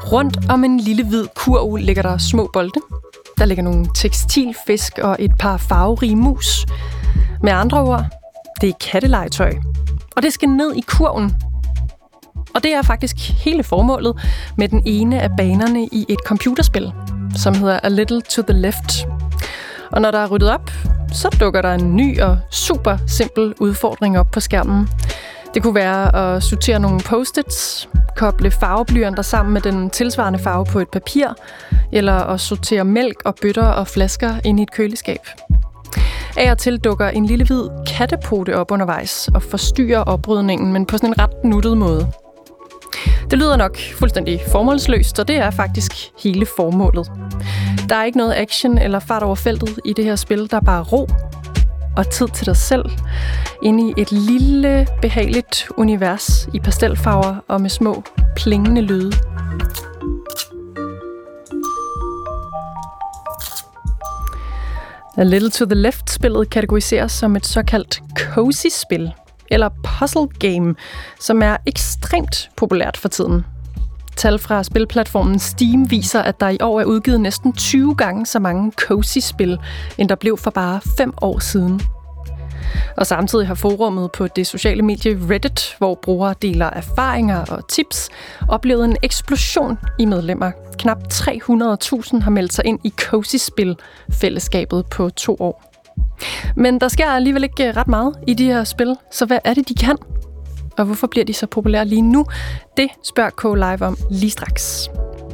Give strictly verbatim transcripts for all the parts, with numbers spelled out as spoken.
Rundt om en lille hvid kurv ligger der små bolde. Der ligger nogle tekstilfisk og et par farverige mus. Med andre ord, det er kattelegetøj. Og det skal ned i kurven. Og det er faktisk hele formålet med den ene af banerne i et computerspil, som hedder A Little to the Left. Og når der er ryddet op, så dukker der en ny og super simpel udfordring op på skærmen. Det kunne være at sortere nogle post-its, koble farveblyanter sammen med den tilsvarende farve på et papir, eller at sortere mælk og bøtter og flasker ind i et køleskab. Af og til dukker en lille hvid kattepote op undervejs og forstyrrer oprydningen, men på sådan en ret nuttet måde. Det lyder nok fuldstændig formålsløst, og det er faktisk hele formålet. Der er ikke noget action eller fart over feltet i det her spil, der er bare ro og tid til dig selv, inde i et lille, behageligt univers i pastelfarver og med små, plingende lyde. A Little to the Left-spillet kategoriseres som et såkaldt cozy-spil, eller puzzle game, som er ekstremt populært for tiden. Tal fra spilplatformen Steam viser, at der i år er udgivet næsten tyve gange så mange cozy-spil, end der blev for bare fem år siden. Og samtidig har forummet på det sociale medie Reddit, hvor brugere deler erfaringer og tips, oplevet en eksplosion i medlemmer. Knap tre hundrede tusind har meldt sig ind i cozy-spil-fællesskabet på to år. Men der sker alligevel ikke ret meget i de her spil, så hvad er det, de kan? Og hvorfor bliver de så populære lige nu? Det spørger K Live om lige straks.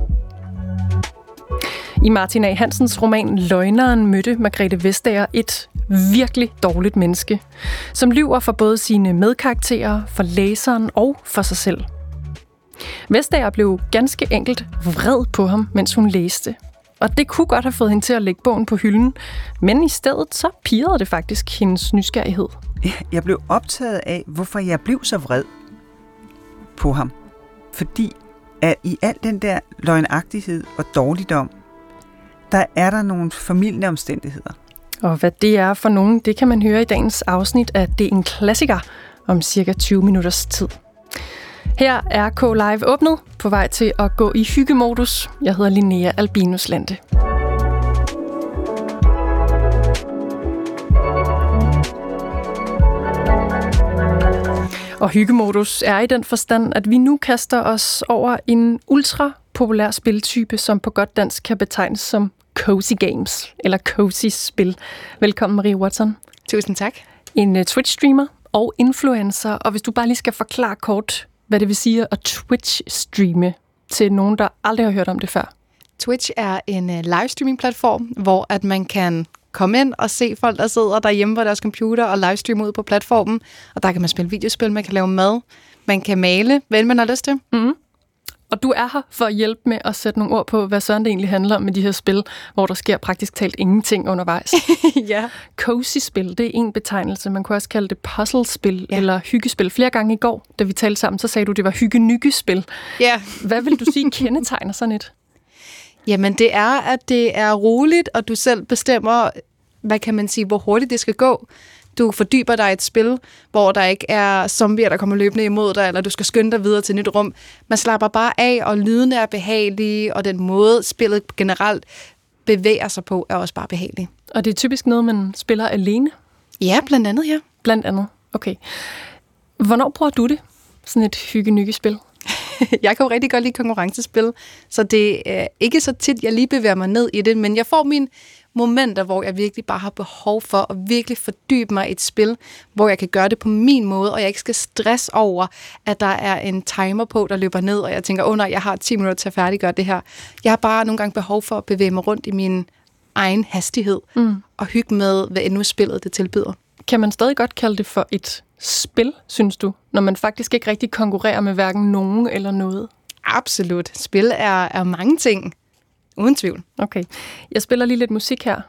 I Martin A. Hansens roman Løgneren mødte Margrethe Vestager et virkelig dårligt menneske, som lyver for både sine medkarakterer, for læseren og for sig selv. Vestager blev ganske enkelt vred på ham, mens hun læste. Og det kunne godt have fået hende til at lægge bogen på hylden, men i stedet så pirrede det faktisk hendes nysgerrighed. Jeg blev optaget af, hvorfor jeg blev så vred på ham. Fordi at i al den der løgnagtighed og dårligdom, der er der nogle familieomstændigheder. Og hvad det er for nogen, det kan man høre i dagens afsnit af Det er en klassiker om cirka tyve minutters tid. Her er K Live åbnet, på vej til at gå i hyggemodus. Jeg hedder Linnea Albinus Lande. Og hyggemodus er i den forstand, at vi nu kaster os over en ultra populær spiltype, som på godt dansk kan betegnes som cozy games, eller cozy spil. Velkommen, Marie Watson. Tusind tak. En uh, Twitch-streamer og influencer, og hvis du bare lige skal forklare kort, hvad det vil sige at Twitch-streame til nogen, der aldrig har hørt om det før. Twitch er en uh, livestreaming-platform, hvor at man kan komme ind og se folk, der sidder derhjemme på deres computer og livestreame ud på platformen. Og der kan man spille videospil, man kan lave mad, man kan male, hvad man har lyst til. Mm. Og du er her for at hjælpe med at sætte nogle ord på, hvad sådan det egentlig handler om med de her spil, hvor der sker praktisk talt ingenting undervejs. Ja. Cozy-spil, det er en betegnelse. Man kunne også kalde det puzzle-spil ja. eller hyggespil. Flere gange i går, da vi talte sammen, så sagde du, det var hygge-nygge-spil. Ja. Hvad vil du sige kendetegner sådan et? Jamen, det er, at det er roligt, og du selv bestemmer, hvad kan man sige, hvor hurtigt det skal gå. Du fordyber dig i et spil, hvor der ikke er zombier, der kommer løbende imod dig, eller du skal skynde dig videre til et nyt rum. Man slapper bare af, og lydene er behagelige, og den måde, spillet generelt bevæger sig på, er også bare behagelig. Og det er typisk noget, man spiller alene? Ja, blandt andet, ja. Blandt andet, okay. Hvornår bruger du det, sådan et hygge-nygge-spil? Jeg kan jo rigtig godt lide konkurrencespil, så det er ikke så tit, jeg lige bevæger mig ned i det, men jeg får mine momenter, hvor jeg virkelig bare har behov for at virkelig fordybe mig i et spil, hvor jeg kan gøre det på min måde, og jeg ikke skal stresse over, at der er en timer på, der løber ned, og jeg tænker, åh oh, nej, jeg har ti minutter til at færdiggøre det her. Jeg har bare nogle gange behov for at bevæge mig rundt i min egen hastighed, mm. og hygge med, hvad endnu spillet det tilbyder. Kan man stadig godt kalde det for et spil, synes du, når man faktisk ikke rigtig konkurrerer med hverken nogen eller noget? Absolut. Spil er, er mange ting. Uden tvivl. Okay. Jeg spiller lige lidt musik her,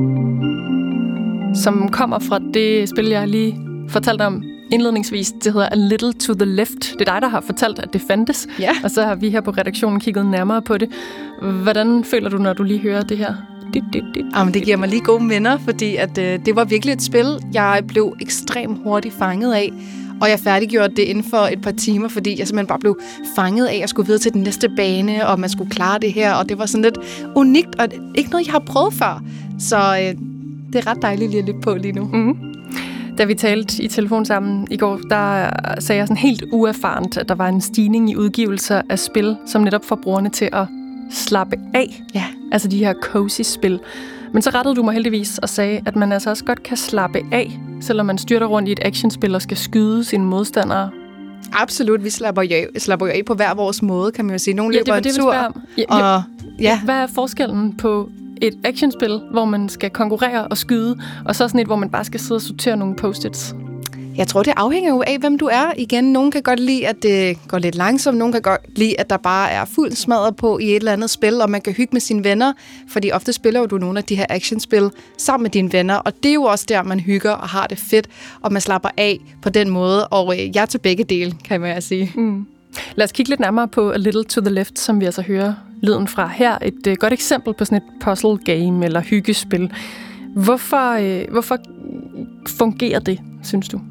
som kommer fra det spil, jeg lige fortalte om indledningsvis. Det hedder A Little to the Left. Det er dig, der har fortalt, at det fandtes. Ja. Og så har vi her på redaktionen kigget nærmere på det. Hvordan føler du, når du lige hører det her? Jamen, det giver mig lige gode minder, fordi at, øh, det var virkelig et spil, jeg blev ekstremt hurtigt fanget af. Og jeg færdiggjorde det inden for et par timer, fordi jeg simpelthen bare blev fanget af at skulle videre til den næste bane, og man skulle klare det her, og det var sådan lidt unikt, og ikke noget, jeg har prøvet før. Så øh, det er ret dejligt lige at lytte på lige nu. Mm. Da vi talte i telefon sammen i går, der sagde jeg sådan helt uerfarent, at der var en stigning i udgivelser af spil, som netop får brugerne til at slappe af. Ja. Altså de her cozy-spil. Men så rettede du mig heldigvis og sagde, at man altså også godt kan slappe af, selvom man styrter rundt i et actionspil og skal skyde sine modstandere. Absolut, vi slapper jo af, slapper jo af på hver vores måde, kan man jo sige. Nogle løber ja, det en tur, ja, og ja. Hvad er forskellen på et actionspil, hvor man skal konkurrere og skyde, og så sådan et, hvor man bare skal sidde og sortere nogle post-its? Jeg tror, det afhænger jo af, hvem du er. Igen, nogen kan godt lide, at det går lidt langsomt. Nogen kan godt lide, at der bare er fuld smadret på i et eller andet spil, og man kan hygge med sine venner. Fordi ofte spiller du nogle af de her actionspil sammen med dine venner, og det er jo også der, man hygger og har det fedt, og man slapper af på den måde. Og øh, jeg er til begge dele, kan man sige. Mm. Lad os kigge lidt nærmere på A Little to the Left, som vi altså hører lyden fra her. Et øh, godt eksempel på sådan et puzzle game eller hyggespil. Hvorfor, øh, hvorfor fungerer det, synes du?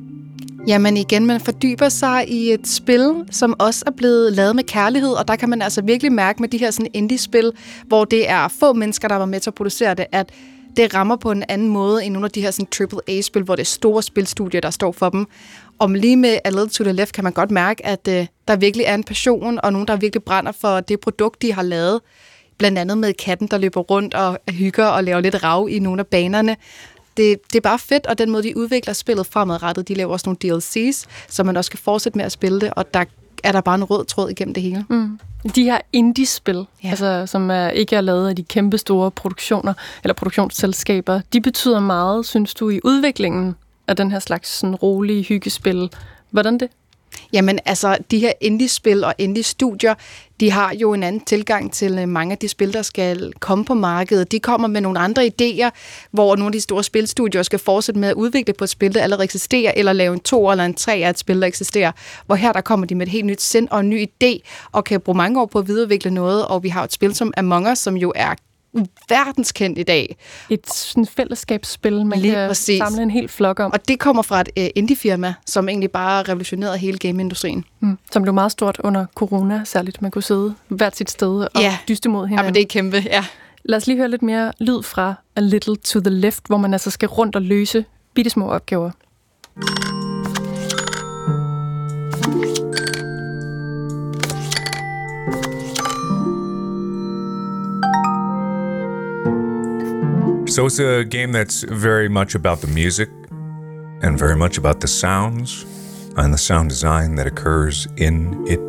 Jamen igen, man fordyber sig i et spil, som også er blevet lavet med kærlighed, og der kan man altså virkelig mærke med de her sådan indie-spil, hvor det er få mennesker, der var med til at producere det, at det rammer på en anden måde end nogle af de her sådan triple A-spil, hvor det er store spilstudier, der står for dem. Og lige med A Little to the Left kan man godt mærke, at øh, der virkelig er en passion, og nogen, der virkelig brænder for det produkt, de har lavet. Blandt andet med katten, der løber rundt og hygger og laver lidt rav i nogle af banerne. Det, det er bare fedt, og den måde, de udvikler spillet fremadrettet, de laver også nogle D L C's, så man også kan fortsætte med at spille det, og der er der bare en rød tråd igennem det hele. Mm. De her indie-spil, ja. altså, som er, ikke er lavet af de kæmpe store produktioner eller produktionsselskaber, de betyder meget, synes du, i udviklingen af den her slags sådan, rolige hyggespil. Hvordan det? Jamen altså, de her indie-spil og indie-studier, de har jo en anden tilgang til mange af de spil, der skal komme på markedet. De kommer med nogle andre idéer, hvor nogle af de store spilstudier skal fortsætte med at udvikle på et spil, der allerede eksisterer, eller lave en to eller en tre af et spil, der eksisterer. Hvor her der kommer de med et helt nyt sind og en ny idé, og kan bruge mange år på at videreudvikle noget. Og vi har et spil som Among Us, som jo er verdenskendt i dag. Et sådan fællesskabsspil, man Lige kan præcis. samle en hel flok om. Og det kommer fra et uh, indie-firma, som egentlig bare revolutionerede hele gameindustrien. Mm. Som blev meget stort under corona, særligt. Man kunne sidde hvert sit sted og ja. dyste mod hinanden. Ja, men det er kæmpe, ja. Lad os lige høre lidt mere lyd fra A Little to the Left, hvor man altså skal rundt og løse bittesmå opgaver. So it's a game that's very much about the music and very much about the sounds and the sound design that occurs in it.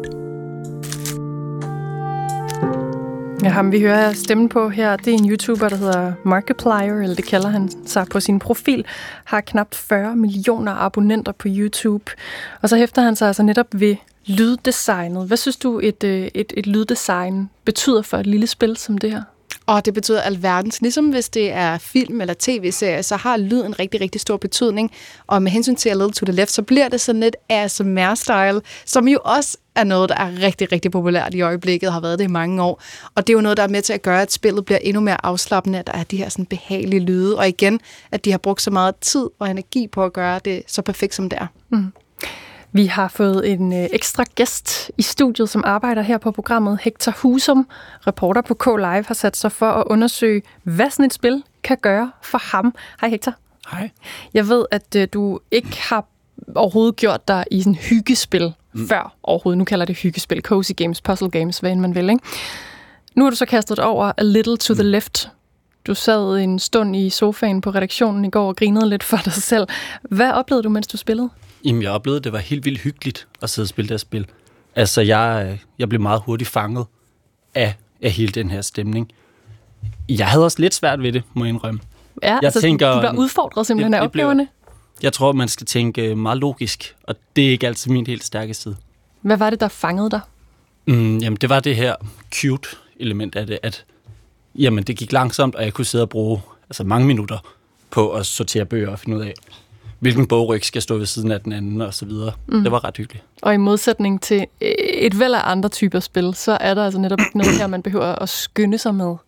Ja, ham vi hører stemmen på her, det er en YouTuber, der hedder Markiplier, eller det kalder han sig på sin profil, har knap fyrre millioner abonnenter på YouTube. Og så hæfter han sig altså netop ved lyddesignet. Hvad synes du, et, et, et lyddesign betyder for et lille spil som det her? Og det betyder alverdens. Ligesom hvis det er film eller tv-serie, så har lyd en rigtig, rigtig stor betydning. Og med hensyn til A Little to the Left, så bliver det sådan lidt A S M R-style, som jo også er noget, der er rigtig, rigtig populært i øjeblikket, har været det i mange år. Og det er jo noget, der er med til at gøre, at spillet bliver endnu mere afslappende, at der er de her sådan behagelige lyde. Og igen, at de har brugt så meget tid og energi på at gøre det så perfekt, som det er. Mm. Vi har fået en øh, ekstra gæst i studiet, som arbejder her på programmet. Hector Husum, reporter på K-Live, har sat sig for at undersøge, hvad sådan et spil kan gøre for ham. Hej Hector. Hej. Jeg ved, at øh, du ikke har overhovedet gjort dig i sådan hyggespil mm. før overhovedet. Nu kalder det hyggespil, cozy games, puzzle games, hvad end man vil, ikke? Nu har du så kastet over A Little to the Left. Du sad en stund i sofaen på redaktionen i går og grinede lidt for dig selv. Hvad oplevede du, mens du spillede? Jamen, jeg oplevede, at det var helt vildt hyggeligt at sidde og spille det her spil. Altså, jeg, jeg blev meget hurtigt fanget af, af hele den her stemning. Jeg havde også lidt svært ved det, må jeg indrømme. Ja, jeg altså, tænker, du bliver udfordret simpelthen af opgaverne? Jeg tror, man skal tænke meget logisk, og det er ikke altid min helt stærke side. Hvad var det, der fangede dig? Mm, jamen, det var det her cute element af det, at jamen, det gik langsomt, og jeg kunne sidde og bruge altså, mange minutter på at sortere bøger og finde ud af, hvilken bogryg skal stå ved siden af den anden, og så videre. Mm. Det var ret hyggeligt. Og i modsætning til et væld af andre typer spil, så er der altså netop ikke noget her, man behøver at skynde sig med.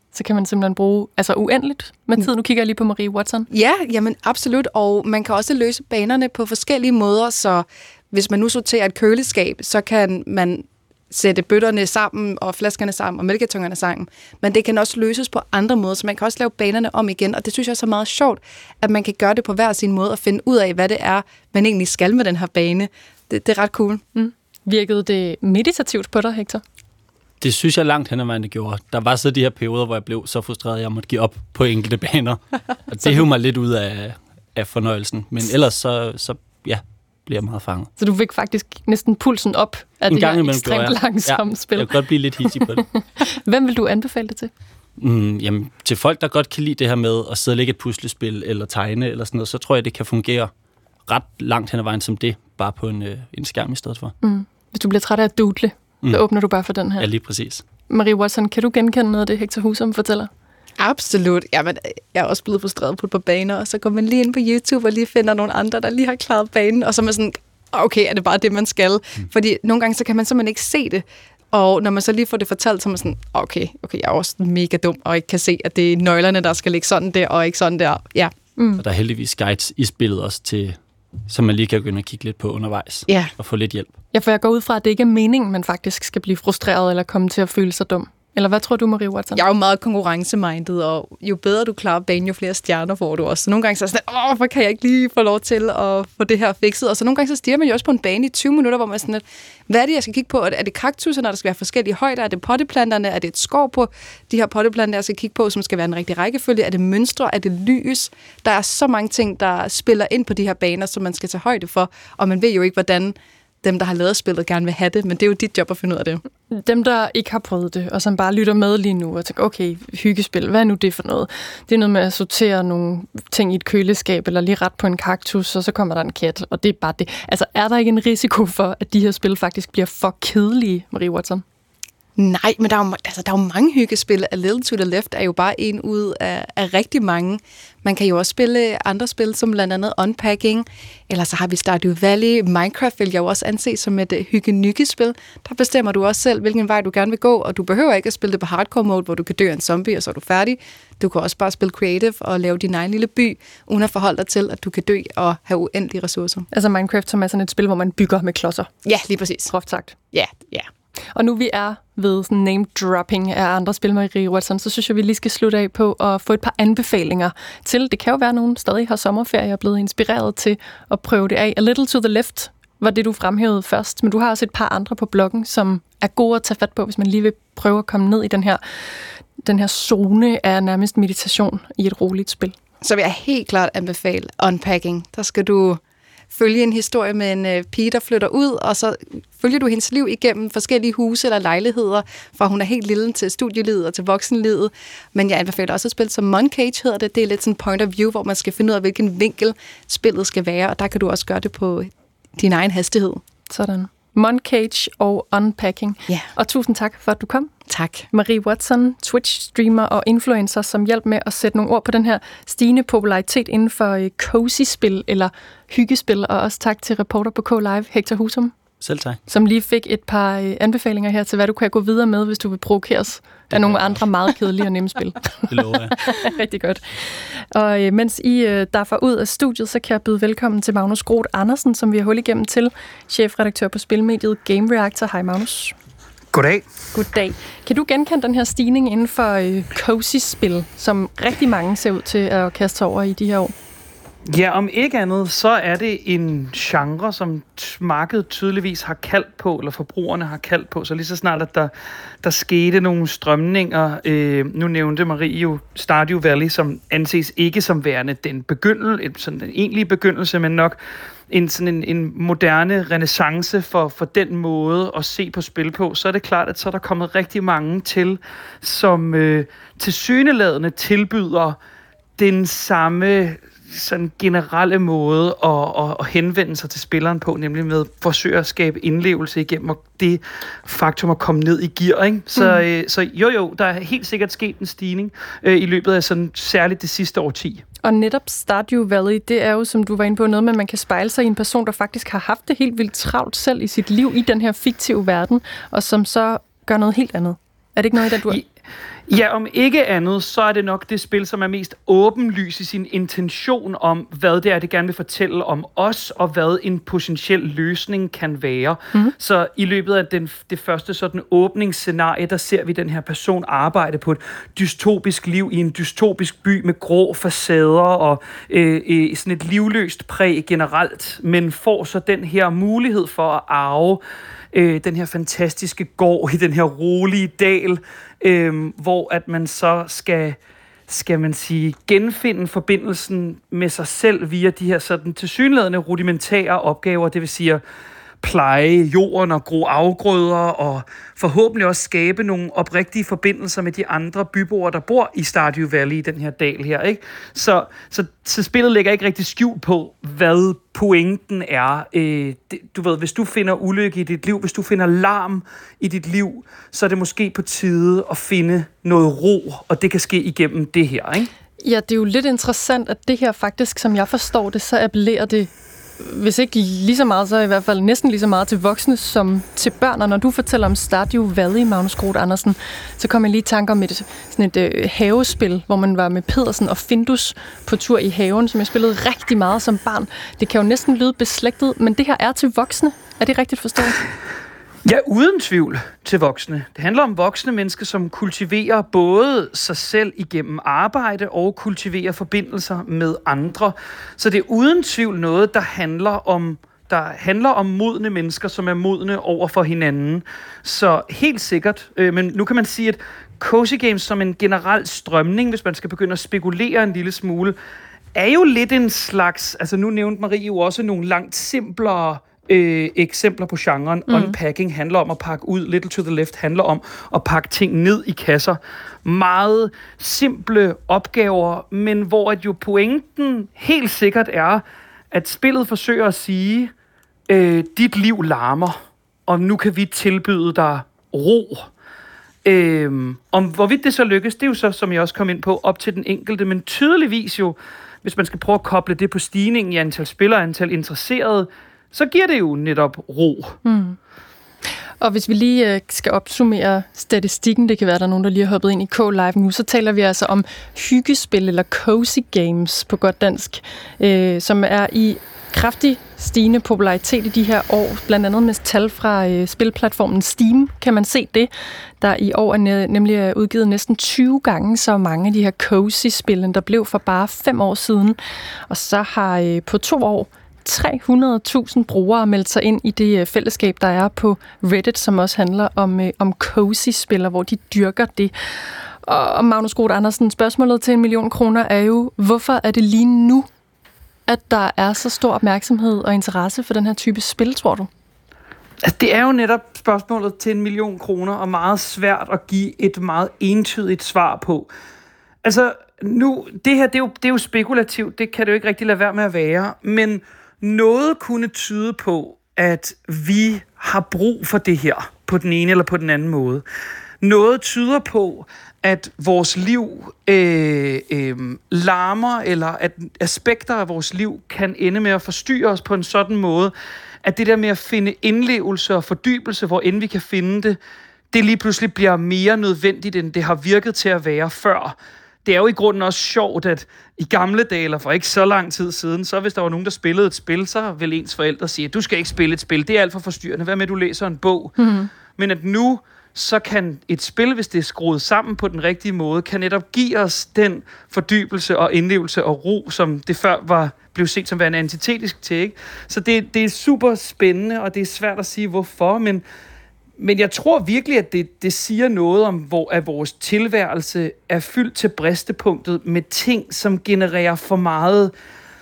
så kan man simpelthen bruge altså uendeligt med tid. Nu kigger jeg lige på Marie Watson. Ja, jamen absolut, og man kan også løse banerne på forskellige måder, så hvis man nu sorterer et køleskab, så kan man sætte bøtterne sammen, og flaskerne sammen, og mælketungerne sammen. Men det kan også løses på andre måder, så man kan også lave banerne om igen, og det synes jeg er så meget sjovt, at man kan gøre det på hver sin måde, og finde ud af, hvad det er, man egentlig skal med den her bane. Det, det er ret cool. Mm. Virkede det meditativt på dig, Hector? Det synes jeg langt hen ad vejen, det gjorde. Der var så de her perioder, hvor jeg blev så frustreret, at jeg måtte give op på enkelte baner. Og det hævde mig lidt ud af, af fornøjelsen. Men ellers så, så ja, bliver jeg meget fanget. Så du fik faktisk næsten pulsen op af en det gang her ekstremt langsomme ja, spil? Jeg kan godt blive lidt hissig på det. Hvem vil du anbefale det til? Mm, jamen, til folk, der godt kan lide det her med at sidde og lægge et puslespil eller tegne eller sådan noget, så tror jeg, det kan fungere ret langt hen ad vejen som det, bare på en, øh, en skærm i stedet for. Mm. Hvis du bliver træt af at doodle, mm. så åbner du bare for den her. Ja, lige præcis. Marie Watson, kan du genkende noget af det, Hector Husum fortæller? Absolut. Jamen, jeg er også blevet frustreret på et par baner, og så går man lige ind på YouTube og lige finder nogle andre, der lige har klaret banen, og så er man sådan, okay, er det bare det, man skal? Mm. Fordi nogle gange, så kan man simpelthen ikke se det. Og når man så lige får det fortalt, så er man sådan, okay, okay, jeg er også mega dum, og ikke kan se, at det er nøglerne, der skal ligge sådan der, og ikke sådan der. Ja. Mm. Og der er heldigvis guides i spillet også til, så man lige kan begynde at kigge lidt på undervejs, ja. Og få lidt hjælp. Ja, for jeg går ud fra, at det ikke er meningen, man faktisk skal blive frustreret eller komme til at føle sig dum. Eller hvad tror du, Marie Watson? Jeg er jo meget konkurrencemindet, og jo bedre du klarer banen, jo flere stjerner får du også. Så nogle gange så er sådan, åh, hvorfor kan jeg ikke lige få lov til at få det her fikset? Og så nogle gange så stiger man jo også på en bane i tyve minutter, hvor man er sådan lidt, hvad er det, jeg skal kigge på? Er det kaktuserne, der skal være forskellige højder? Er det potteplanterne? Er det et skov på de her potteplanter, jeg skal kigge på, som skal være en rigtig rækkefølge? Er det mønstre? Er det lys? Der er så mange ting, der spiller ind på de her baner, som man skal tage højde for, og man ved jo ikke, hvordan dem, der har lavet spillet, gerne vil have det, men det er jo dit job at finde ud af det. Dem, der ikke har prøvet det, og som bare lytter med lige nu og tænker, okay, hyggespil, hvad er nu det for noget? Det er noget med at sortere nogle ting i et køleskab, eller lige ret på en kaktus, og så kommer der en kat, og det er bare det. Altså, er der ikke en risiko for, at de her spil faktisk bliver for kedelige, Marie Watson? Nej, men der er, jo, altså, der er jo mange hyggespil. A Little to the Left er jo bare en ud af, af rigtig mange. Man kan jo også spille andre spil, som blandt andet Unpacking, eller så har vi Stardew Valley. Minecraft vil jeg jo også anse som et uh, hygge-nygge-spil. Der bestemmer du også selv, hvilken vej du gerne vil gå, og du behøver ikke at spille det på hardcore mode, hvor du kan dø af en zombie, og så er du færdig. Du kan også bare spille creative og lave din egen lille by, uden at forholde dig til, at du kan dø og have uendelige ressourcer. Altså Minecraft, som er sådan et spil, hvor man bygger med klodser. Ja, lige præcis. Groft sagt. Ja, ja. Og nu vi er ved sådan name-dropping af andre spil, Marie Watson, så synes jeg, vi lige skal slutte af på at få et par anbefalinger til. Det kan jo være, at nogen stadig har sommerferie og er blevet inspireret til at prøve det af. A Little to the Left var det, du fremhævede først, men du har også et par andre på bloggen, som er gode at tage fat på, hvis man lige vil prøve at komme ned i den her, den her zone af nærmest meditation i et roligt spil. Så vil jeg helt klart anbefale Unpacking. Der skal du følge en historie med en øh, pige, der flytter ud, og så følger du hendes liv igennem forskellige huse eller lejligheder, fra hun er helt lille til studielivet og til voksenlivet. Men jeg anbefaler også et spil som Moncage hedder det. Det er lidt sådan point of view, hvor man skal finde ud af, hvilken vinkel spillet skal være, og der kan du også gøre det på din egen hastighed. Sådan. Moncage og Unpacking. Ja. Og tusind tak for, at du kom. Tak. Marie Watson, Twitch-streamer og influencer, som hjælp med at sætte nogle ord på den her stigende popularitet inden for cozy-spil eller hyggespil. Og også tak til reporter på K-Live, Hector Husum. Selv tak. Som lige fik et par anbefalinger her til, hvad du kan gå videre med, hvis du vil provokeres af nogle andre meget kedelige og nemme spil. Det lover jeg. Rigtig godt. Og øh, mens I øh, derfra ud af studiet, så kan jeg byde velkommen til Magnus Groth Andersen, som vi har hul igennem til, chefredaktør på spilmediet Game Reactor. Hej Magnus. Goddag. Goddag. Kan du genkende den her stigning inden for øh, cozy-spil, som rigtig mange ser ud til at kaste sig over i de her år? Ja, om ikke andet, så er det en genre, som markedet tydeligvis har kaldt på, eller forbrugerne har kaldt på. Så lige så snart, at der, der skete nogle strømninger, øh, nu nævnte Marie jo Stardew Valley, som anses ikke som værende den begyndelse, sådan den egentlige begyndelse, men nok en, sådan en, en moderne renæssance for, for den måde at se på spil på, så er det klart, at så er der kommet rigtig mange til, som øh, tilsyneladende tilbyder den samme sådan generelle måde at, at, at henvende sig til spilleren på, nemlig med at forsøge at skabe indlevelse igennem og det faktum at komme ned i gear, ikke? Så, mm. øh, så jo jo, der er helt sikkert sket en stigning øh, i løbet af sådan særligt det sidste årti. Og netop Stardew Valley, det er jo, som du var inde på, noget med, at man kan spejle sig i en person, der faktisk har haft det helt vildt travlt selv i sit liv i den her fiktive verden, og som så gør noget helt andet. Er det ikke noget, der du... Ja, om ikke andet, så er det nok det spil, som er mest åbenlys i sin intention om, hvad det er, det gerne vil fortælle om os, og hvad en potentiel løsning kan være. Mm. Så i løbet af den, det første sådan åbningsscenarie, der ser vi den her person arbejde på et dystopisk liv i en dystopisk by med grå facader og øh, øh, sådan et livløst præg generelt, men får så den her mulighed for at arve øh, den her fantastiske gård i den her rolige dal, Øhm, hvor at man så skal, skal man sige, genfinde forbindelsen med sig selv via de her sådan tilsyneladende rudimentære opgaver, det vil sige pleje jorden og gro afgrøder, og forhåbentlig også skabe nogle oprigtige forbindelser med de andre byboere, der bor i Stardew Valley, i den her dal her, ikke? Så, så, så spillet lægger ikke rigtig skjult på, hvad pointen er. Øh, det, du ved, hvis du finder ulykke i dit liv, hvis du finder larm i dit liv, så er det måske på tide at finde noget ro, og det kan ske igennem det her, ikke? Ja, det er jo lidt interessant, at det her faktisk, som jeg forstår det, så appellerer det, hvis ikke lige så meget, så i hvert fald næsten lige så meget til voksne som til børn. Og når du fortæller om Stardew Valley, Magnus Groth Andersen, så kommer jeg lige i tanke om et, sådan et øh, havespil, hvor man var med Pedersen og Findus på tur i haven, som jeg spillede rigtig meget som barn. Det kan jo næsten lyde beslægtet, men det her er til voksne. Er det rigtigt forstået? Ja, uden tvivl til voksne. Det handler om voksne mennesker, som kultiverer både sig selv igennem arbejde og kultiverer forbindelser med andre. Så det er uden tvivl noget, der handler om, der handler om modne mennesker, som er modne over for hinanden. Så helt sikkert. Øh, men nu kan man sige, at cozy games som en generel strømning, hvis man skal begynde at spekulere en lille smule, er jo lidt en slags, altså nu nævnte Marie jo også nogle langt simplere Øh, eksempler på genren. Mm. Unpacking handler om at pakke ud. Little to the Left handler om at pakke ting ned i kasser. Meget simple opgaver, men hvor at jo pointen helt sikkert er, at spillet forsøger at sige, øh, dit liv larmer, og nu kan vi tilbyde dig ro. Øh, om hvorvidt det så lykkes, det er jo så, som jeg også kom ind på, op til den enkelte, men tydeligvis jo, hvis man skal prøve at koble det på stigningen i antal spillere, antal interesserede, så giver det jo netop ro. Mm. Og hvis vi lige øh, skal opsummere statistikken, det kan være, der er nogen, der lige har hoppet ind i K-Live nu, så taler vi altså om hyggespil, eller cozy games på godt dansk, øh, som er i kraftig stigende popularitet i de her år, blandt andet med tal fra øh, spilplatformen Steam, kan man se det, der i år er nemlig er udgivet næsten tyve gange så mange af de her cozy-spil, end der blev for bare fem år siden. Og så har øh, på to år tre hundrede tusind brugere meldt sig ind i det fællesskab, der er på Reddit, som også handler om, øh, om cozy-spil, hvor de dyrker det. Og Magnus Groth Andersen, spørgsmålet til en million kroner er jo, hvorfor er det lige nu, at der er så stor opmærksomhed og interesse for den her type spil, tror du? Altså, det er jo netop spørgsmålet til en million kroner, og meget svært at give et meget entydigt svar på. Altså, nu, det her, det er, jo, det er jo spekulativt, det kan det jo ikke rigtig lade være med at være, men noget kunne tyde på, at vi har brug for det her, på den ene eller på den anden måde. Noget tyder på, at vores liv øh, øh, larmer, eller at aspekter af vores liv kan ende med at forstyrre os på en sådan måde, at det der med at finde indlevelse og fordybelse, hvor end vi kan finde det, det lige pludselig bliver mere nødvendigt, end det har virket til at være før. Det er jo i grunden også sjovt, at i gamle dage, eller for ikke så lang tid siden, så hvis der var nogen, der spillede et spil, så vil ens forældre sige, du skal ikke spille et spil, det er alt for forstyrrende, hvad med, du læser en bog? Mm-hmm. Men at nu, så kan et spil, hvis det er skruet sammen på den rigtige måde, kan netop give os den fordybelse og indlevelse og ro, som det før var blev set som værende antitetisk til, ikke? Så det, det er super spændende, og det er svært at sige, hvorfor, men Men jeg tror virkelig, at det, det siger noget om, hvor at vores tilværelse er fyldt til bristepunktet med ting, som genererer for meget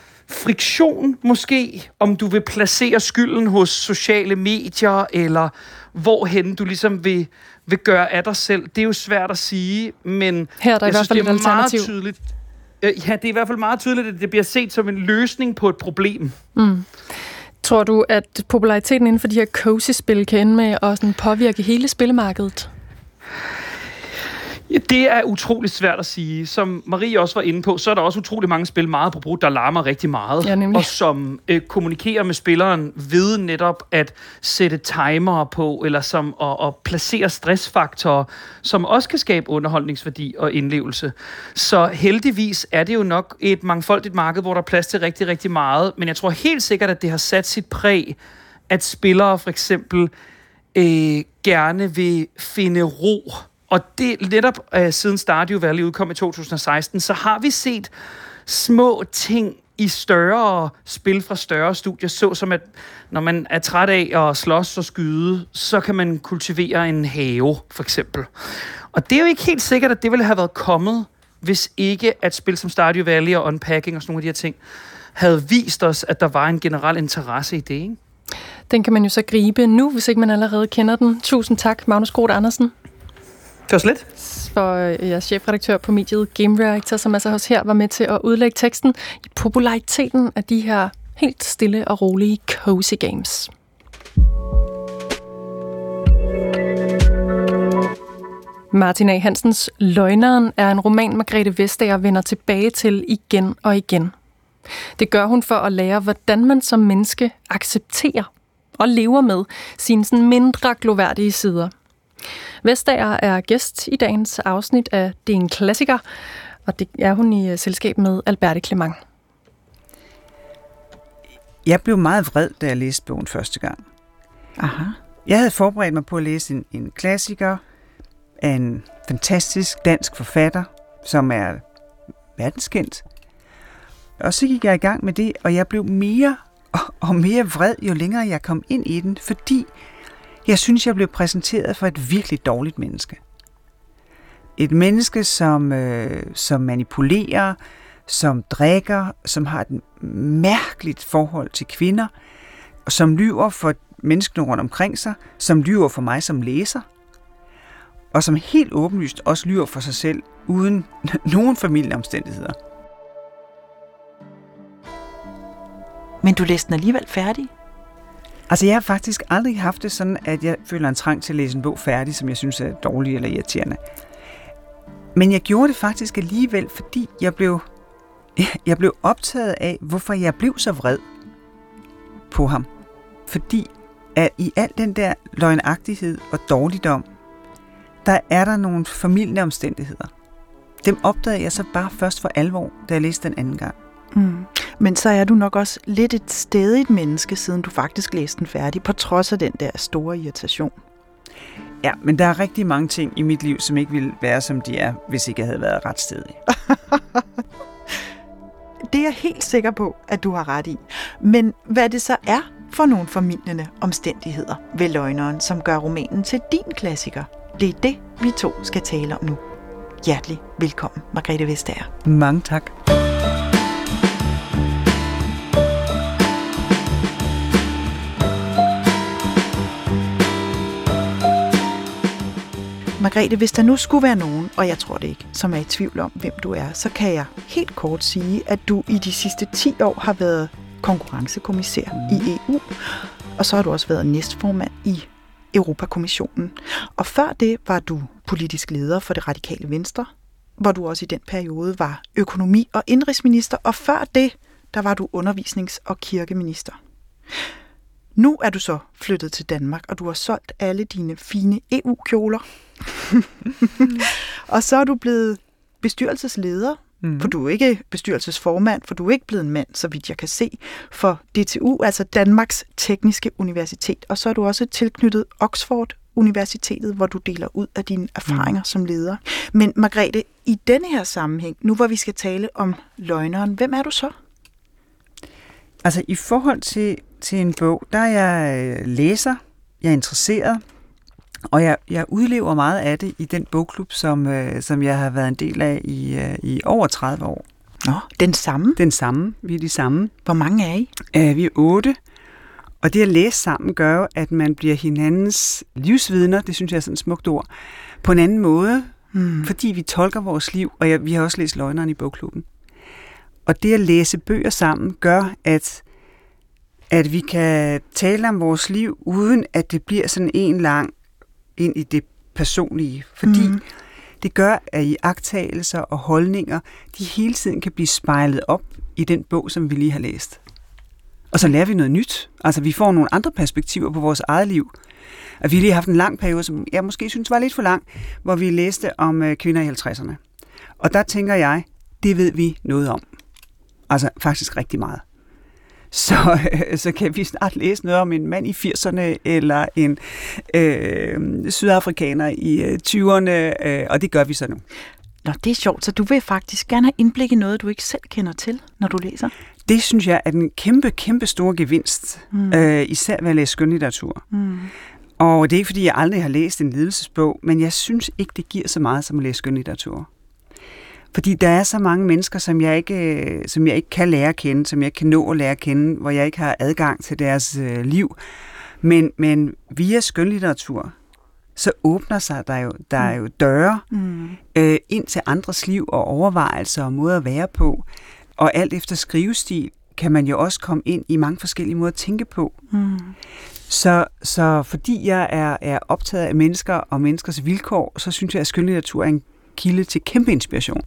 friktion, måske. Om du vil placere skylden hos sociale medier, eller hvorhen du ligesom vil, vil gøre af dig selv. Det er jo svært at sige, men her er der i hvert fald et alternativ. Tydeligt, ja, det er i hvert fald meget tydeligt, at det bliver set som en løsning på et problem. Mm. Tror du, at populariteten inden for de her cozy-spil kan ende med at sådan påvirke hele spillemarkedet? Ja, det er utroligt svært at sige. Som Marie også var inde på, så er der også utrolig mange spil, meget på brug, der larmer rigtig meget. Ja, og som øh, kommunikerer med spilleren ved netop at sætte timere på, eller som at, at placere stressfaktorer, som også kan skabe underholdningsværdi og indlevelse. Så heldigvis er det jo nok et mangfoldigt marked, hvor der er plads til rigtig, rigtig meget. Men jeg tror helt sikkert, at det har sat sit præg, at spillere for eksempel øh, gerne vil finde ro. Og det netop uh, siden Stardew Valley udkom i to tusind og seksten, så har vi set små ting i større spil fra større studier, så som at når man er træt af at slås og skyde, så kan man kultivere en have, for eksempel. Og det er jo ikke helt sikkert, at det ville have været kommet, hvis ikke at spil som Stardew Valley og Unpacking og sådan nogle af de her ting, havde vist os, at der var en generel interesse i det, ikke? Den kan man jo så gribe nu, hvis ikke man allerede kender den. Tusind tak, Magnus Groth Andersen. Det var slet. For jeres chefredaktør på mediet Game Reactor, som altså også her var med til at udlægge teksten i populariteten af de her helt stille og rolige cozy games. Martin A. Hansens Løgneren er en roman, Margrethe Vestager vender tilbage til igen og igen. Det gør hun for at lære, hvordan man som menneske accepterer og lever med sine sådan mindre gloværdige sider. Vestager er gæst i dagens afsnit af Det er en klassiker, og det er hun i selskab med Alberte Clement. Jeg blev meget vred, da jeg læste bogen første gang. Aha. Jeg havde forberedt mig på at læse en, en klassiker af en fantastisk dansk forfatter, som er verdenskendt. Og så gik jeg i gang med det, og jeg blev mere og mere vred, jo længere jeg kom ind i den, fordi jeg synes, jeg blev præsenteret for et virkelig dårligt menneske. Et menneske, som, øh, som manipulerer, som drikker, som har et mærkeligt forhold til kvinder, som lyver for menneskene rundt omkring sig, som lyver for mig som læser, og som helt åbenlyst også lyver for sig selv, uden nogen familieomstændigheder. Men du læste den alligevel færdig? Altså, jeg har faktisk aldrig haft det sådan, at jeg føler en trang til at læse en bog færdig, som jeg synes er dårlig eller irriterende. Men jeg gjorde det faktisk alligevel, fordi jeg blev, jeg blev optaget af, hvorfor jeg blev så vred på ham. Fordi at i al den der løgnagtighed og dårligdom, der er der nogle familieomstændigheder. Dem opdagede jeg så bare først for alvor, da jeg læste den anden gang. Mm. Men så er du nok også lidt et stædigt menneske, siden du faktisk læste den færdig, på trods af den der store irritation. Ja, men der er rigtig mange ting i mit liv, som ikke ville være, som de er, hvis ikke jeg havde været ret stædig. Det er jeg helt sikker på, at du har ret i. Men hvad det så er for nogle formildende omstændigheder ved Løgneren, som gør romanen til din klassiker, det er det, vi to skal tale om nu. Hjertelig velkommen, Margrethe Vestager. Mange tak. Margrethe, hvis der nu skulle være nogen, og jeg tror det ikke, som er i tvivl om, hvem du er, så kan jeg helt kort sige, at du i de sidste ti år har været konkurrencekommissær mm. i E U, og så har du også været næstformand i Europakommissionen. Og før det var du politisk leder for Det Radikale Venstre, hvor du også i den periode var økonomi- og indrigsminister, og før det, der var du undervisnings- og kirkeminister. Nu er du så flyttet til Danmark, og du har solgt alle dine fine E U-kjoler. Og så er du blevet bestyrelsesleder, mm. for du er ikke bestyrelsesformand, for du er ikke blevet en mand, så vidt jeg kan se, for D T U, altså Danmarks Tekniske Universitet. Og så er du også tilknyttet Oxford Universitetet, hvor du deler ud af dine erfaringer mm. som leder. Men Margrethe, i denne her sammenhæng, nu hvor vi skal tale om Løgneren, hvem er du så? Altså i forhold til, til en bog, der er jeg læser, jeg er interesseret, og jeg, jeg udlever meget af det i den bogklub, som, øh, som jeg har været en del af i, øh, i over tredive år. Nå, den samme? Den samme, vi er de samme. Hvor mange er I? Øh, vi er otte, og det at læse sammen gør jo, at man bliver hinandens livsvidner, det synes jeg er sådan et smukt ord, på en anden måde, hmm. fordi vi tolker vores liv, og jeg, vi har også læst Løgneren i bogklubben. Og det at læse bøger sammen gør, at, at vi kan tale om vores liv, uden at det bliver sådan en lang ind i det personlige. Fordi mm. Det gør, at iagttagelser og holdninger, de hele tiden kan blive spejlet op i den bog, som vi lige har læst. Og så lærer vi noget nyt. Altså, vi får nogle andre perspektiver på vores eget liv. Og vi har lige haft en lang periode, som jeg måske synes var lidt for lang, hvor vi læste om øh, kvinder i halvtredserne. Og der tænker jeg, det ved vi noget om. Altså, faktisk rigtig meget. Så, øh, så kan vi snart læse noget om en mand i firserne, eller en øh, sydafrikaner i øh, tyverne, øh, og det gør vi så nu. Nå, det er sjovt, så du vil faktisk gerne have indblik i noget, du ikke selv kender til, når du læser? Det synes jeg er en kæmpe, kæmpe stor gevinst, mm. øh, især ved at læse skønlitteratur. Mm. Og det er ikke, fordi jeg aldrig har læst en lidelsesbog, men jeg synes ikke, det giver så meget som at læse skønlitteratur. Fordi der er så mange mennesker, som jeg ikke, som jeg ikke kan lære at kende, som jeg kan nå at lære at kende, hvor jeg ikke har adgang til deres øh, liv. Men, men via skønlitteratur, så åbner sig der jo, der er jo døre mm. øh, ind til andres liv og overvejelser og måder at være på. Og alt efter skrivestil kan man jo også komme ind i mange forskellige måder at tænke på. Mm. Så, så fordi jeg er, er optaget af mennesker og menneskers vilkår, så synes jeg, at skønlitteratur er en kilde til kæmpe inspiration.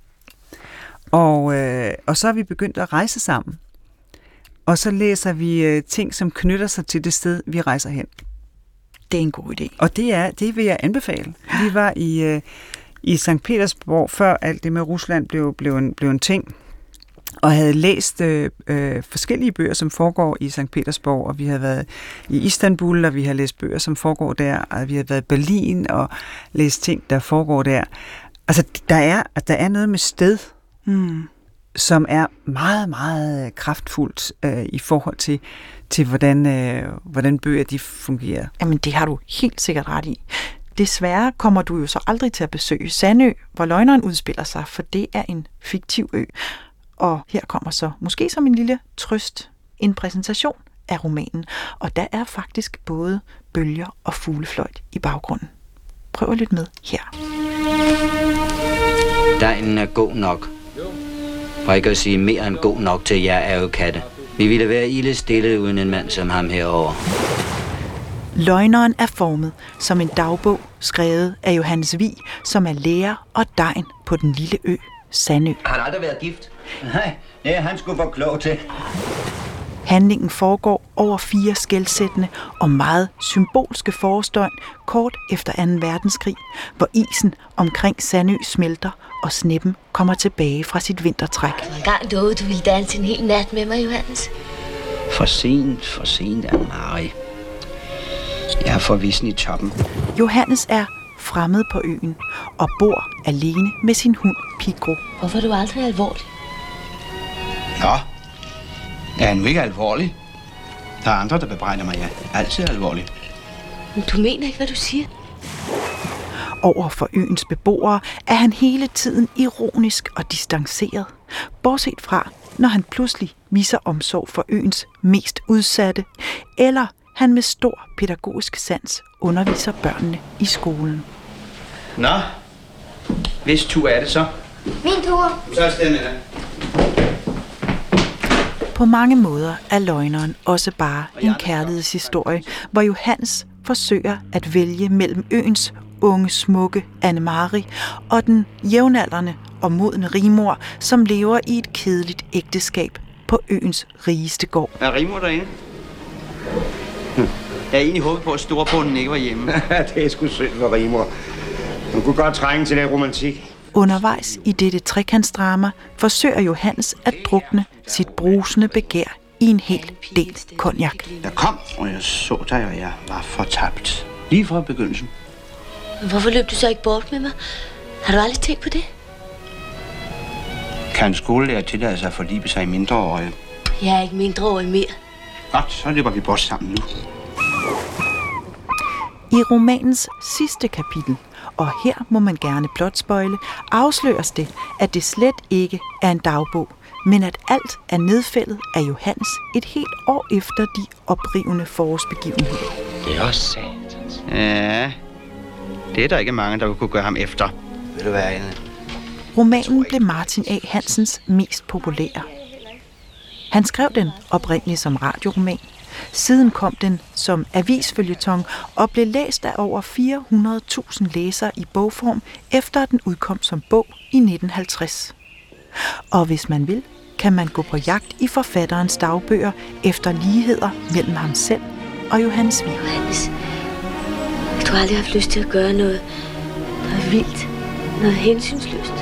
Og, øh, og så er vi begyndt at rejse sammen. Og så læser vi øh, ting, som knytter sig til det sted, vi rejser hen. Det er en god idé. Og det, er, det vil jeg anbefale. Vi var i, øh, i Sankt Petersborg, før alt det med Rusland blev, blev, en, blev en ting, og havde læst øh, øh, forskellige bøger, som foregår i Sankt Petersborg, og vi havde været i Istanbul, og vi har læst bøger, som foregår der, og vi har været i Berlin og læst ting, der foregår der. Altså, der er, der er noget med sted, mm. som er meget, meget kraftfuldt øh, i forhold til, til hvordan, øh, hvordan bøger de fungerer. Jamen, det har du helt sikkert ret i. Desværre kommer du jo så aldrig til at besøge Sandø, hvor løgneren udspiller sig, for det er en fiktiv ø. Og her kommer så, måske som en lille trøst, en præsentation af romanen. Og der er faktisk både bølger og fuglefløjt i baggrunden. Prøv at lytte med her. Dejen er god nok. For ikke at sige mere end god nok til jer er jo katte. Vi ville være ilde stille uden en mand som ham herovre. Løgneren er formet som en dagbog, skrevet af Johannes Vig, som er lærer og degn på den lille ø Sandø. Har han aldrig været gift? Nej, det er han skulle få klog til. Handlingen foregår over fire skelsættende og meget symbolske forårsdøgn kort efter anden verdenskrig, hvor isen omkring Sandø smelter og sneppen kommer tilbage fra sit vintertræk. Du har engang lovet, du ville danse en hel nat med mig, Johannes. For sent, for sent er Mari. Jeg er forvissen i toppen. Johannes er fremmed på øen og bor alene med sin hund Pigro. Hvorfor er du aldrig alvorlig? Nå, jeg er nu ikke alvorlig. Der er andre, der bebrejder mig, jeg er altid alvorlig. Men du mener ikke, hvad du siger? Over for øens beboere er han hele tiden ironisk og distanceret, bortset fra, når han pludselig viser omsorg for øens mest udsatte, eller han med stor pædagogisk sans underviser børnene i skolen. Nå, hvis tur er det så? Min tur. Så er det med dig. På mange måder er løgneren også bare en kærlighedshistorie, hvor Johannes forsøger at vælge mellem øens unge, smukke Anne-Marie og den jævnaldrende og modne Rigmor, som lever i et kedeligt ægteskab på øens rigeste gård. Er Rigmor derinde? Hm. Jeg er egentlig håbet på, at storebunden ikke var hjemme. Det er sgu synd for Rigmor. Hun kunne godt trænge til den romantik. Undervejs i dette trekantsdrama forsøger Johannes at drukne sit brusende begær i en hel del konjak. Jeg kom, og jeg så dig, og jeg var fortabt. Lige fra begyndelsen. Hvorfor løb du så ikke bort med mig? Har du aldrig tænkt på det? Kan en skolelærer tillade sig at forlibe sig i mindreårige? Jeg er ikke mindreårig mere. Godt, så løber vi bort sammen nu. I romanens sidste kapitel, og her må man gerne plotspoile, afsløres det, at det slet ikke er en dagbog, men at alt er nedfældet af Johannes et helt år efter de oprivende forårsbegivenheder. Det er også satans. Ja, det er der ikke mange, der kunne gøre ham efter. Vil du være inde? Romanen blev Martin A. Hansens mest populære. Han skrev den oprindeligt som radioroman, Siden kom den som avisføljeton og blev læst af over fire hundrede tusind læsere i bogform, efter den udkom som bog i nitten halvtreds. Og hvis man vil, kan man gå på jagt i forfatterens dagbøger efter ligheder mellem ham selv og Johannes Vig. Johannes, du har aldrig haft lyst til at gøre noget, noget vildt, noget hensynsløst.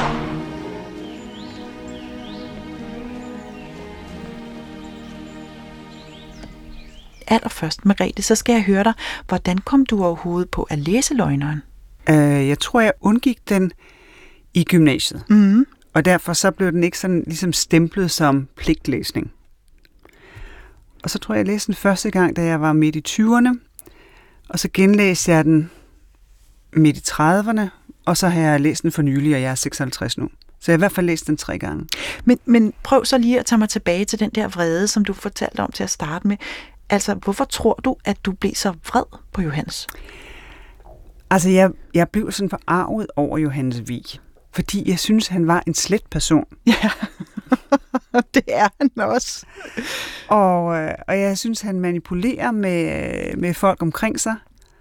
Allerførst, Margrethe, så skal jeg høre dig. Hvordan kom du overhovedet på at læse Løgneren? Øh, jeg tror, jeg undgik den i gymnasiet. Mm. Og derfor så blev den ikke sådan ligesom stemplet som pligtlæsning. Og så tror jeg, jeg læste den første gang, da jeg var midt i tyverne. Og så genlæste jeg den midt i trediverne. Og så har jeg læst den for nylig, og jeg er seksoghalvtreds nu. Så jeg har i hvert fald læst den tre gange. Men, men prøv så lige at tage mig tilbage til den der vrede, som du fortalte om til at starte med. Altså, hvorfor tror du, at du blev så vred på Johannes? Altså, jeg, jeg blev sådan forarvet over Johannes Vig. Fordi jeg synes, han var en slet person. Ja, det er han også. Og, og jeg synes, han manipulerer med, med folk omkring sig.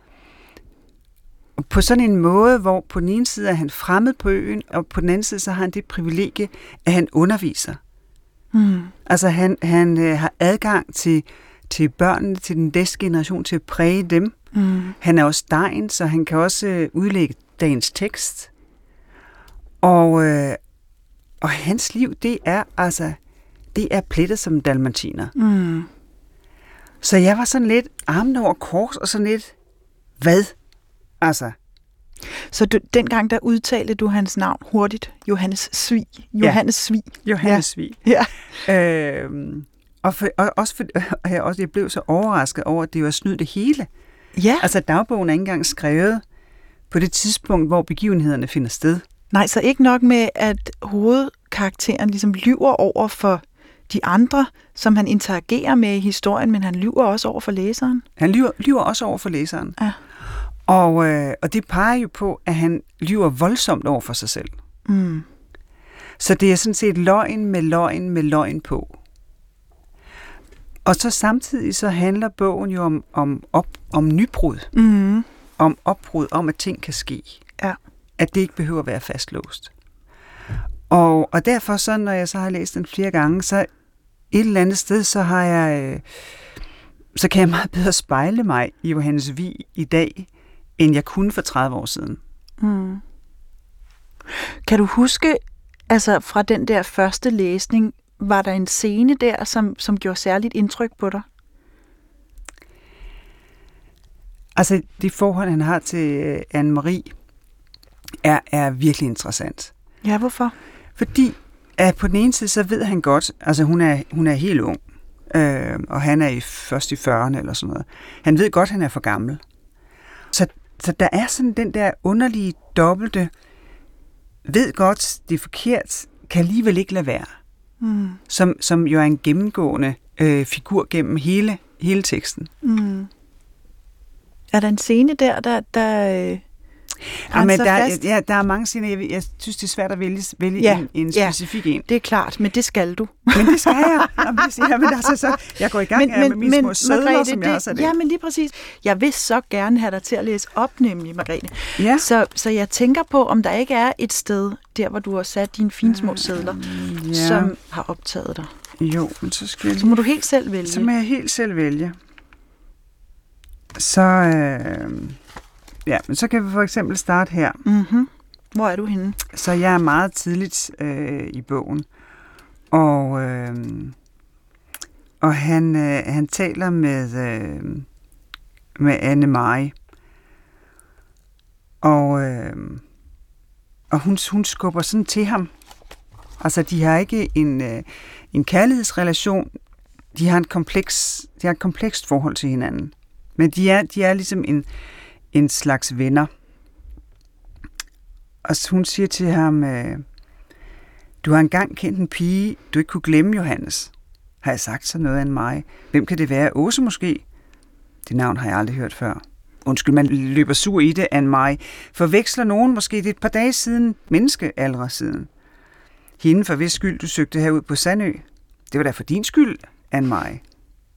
På sådan en måde, hvor på den ene side er han fremmed på øen, og på den anden side så har han det privilegie, at han underviser. Mm. Altså, han, han øh, har adgang til, til børnene, til den næste generation, til at præge dem. Mm. Han er også degn, så han kan også øh, udlægge dagens tekst. Og, øh, og hans liv, det er altså, det er plettet som dalmatiner. Mm. Så jeg var sådan lidt armen over kors, og sådan lidt, hvad? Altså. Så du, dengang der udtalte du hans navn hurtigt, Johannes Svig. Johannes Svig. Johannes Svig. Ja. Øhm, og, for, og også, for, og jeg, også jeg blev så overrasket over, at det var snydt det hele. Ja. Altså dagbogen er ikke engang skrevet på det tidspunkt, hvor begivenhederne finder sted. Nej, så ikke nok med, at hovedkarakteren ligesom lyver over for de andre, som han interagerer med i historien, men han lyver også over for læseren. Han lyver, lyver også over for læseren. Ja. Og, øh, og det peger jo på, at han lyver voldsomt over for sig selv. Mm. Så det er sådan set løgn med løgn med løgn på. Og så samtidig så handler bogen jo om, om, op, om nybrud. Mm. Om opbrud, om at ting kan ske. Ja. At det ikke behøver at være fastlåst. Og, og derfor så, når jeg så har læst den flere gange, så et eller andet sted, så har jeg, øh, så kan jeg meget bedre spejle mig i Johannes Vig i dag, end jeg kunne for tredive år siden. Mm. Kan du huske, altså fra den der første læsning, var der en scene der, som, som gjorde særligt indtryk på dig? Altså, det forhold, han har til Anne-Marie, er, er virkelig interessant. Ja, hvorfor? Fordi, at på den ene side, så ved han godt, altså hun er, hun er helt ung, øh, og han er i, først i fyrrerne eller sådan noget. Han ved godt, han er for gammel. Så, så der er sådan den der underlige, dobbelte, ved godt, det er forkert, kan alligevel ikke lade være. Mm. Som, som jo er en gennemgående øh, figur gennem hele, hele teksten. Mm. Er der en scene der, der, der øh, ja, men der, ja, der er mange scener, jeg, jeg synes, det er svært at vælge, vælge ja, en, en ja, specifik en. Det er klart, men det skal du. Men det skal jeg. Ja, men altså, så, jeg går i gang men, men, med mine små sædler, Margrethe, som jeg også har det. Ja, men lige præcis. Jeg vil så gerne have dig til at læse op, nemlig, Margrethe. Ja. Så, så jeg tænker på, om der ikke er et sted, der hvor du har sat dine fine små sædler, ja, som har optaget dig. Jo, men så skal jeg... Så må du helt selv vælge. Så må jeg helt selv vælge. Så, øh, ja, men så kan vi for eksempel starte her. Mm-hmm. Hvor er du henne? Så jeg er meget tidligt øh, i bogen, og, øh, og han, øh, han taler med, øh, med Anne-Marie, og, øh, og hun, hun skubber sådan til ham. Altså, de har ikke en, øh, en kærlighedsrelation, de har, en kompleks, de har et komplekst forhold til hinanden. Men de er, de er ligesom en, en slags venner. Og hun siger til ham, øh, du har engang kendt en pige, du ikke kunne glemme, Johannes. Har jeg sagt sådan noget af mig? Hvem kan det være? Åse måske? Det navn har jeg aldrig hørt før. Undskyld, man løber sur i det, Anne-Marie. Forveksler nogen måske det et par dage siden, menneskealdre siden. Hende for hvis skyld, du søgte herud på Sandø. Det var da for din skyld, Anne-Marie.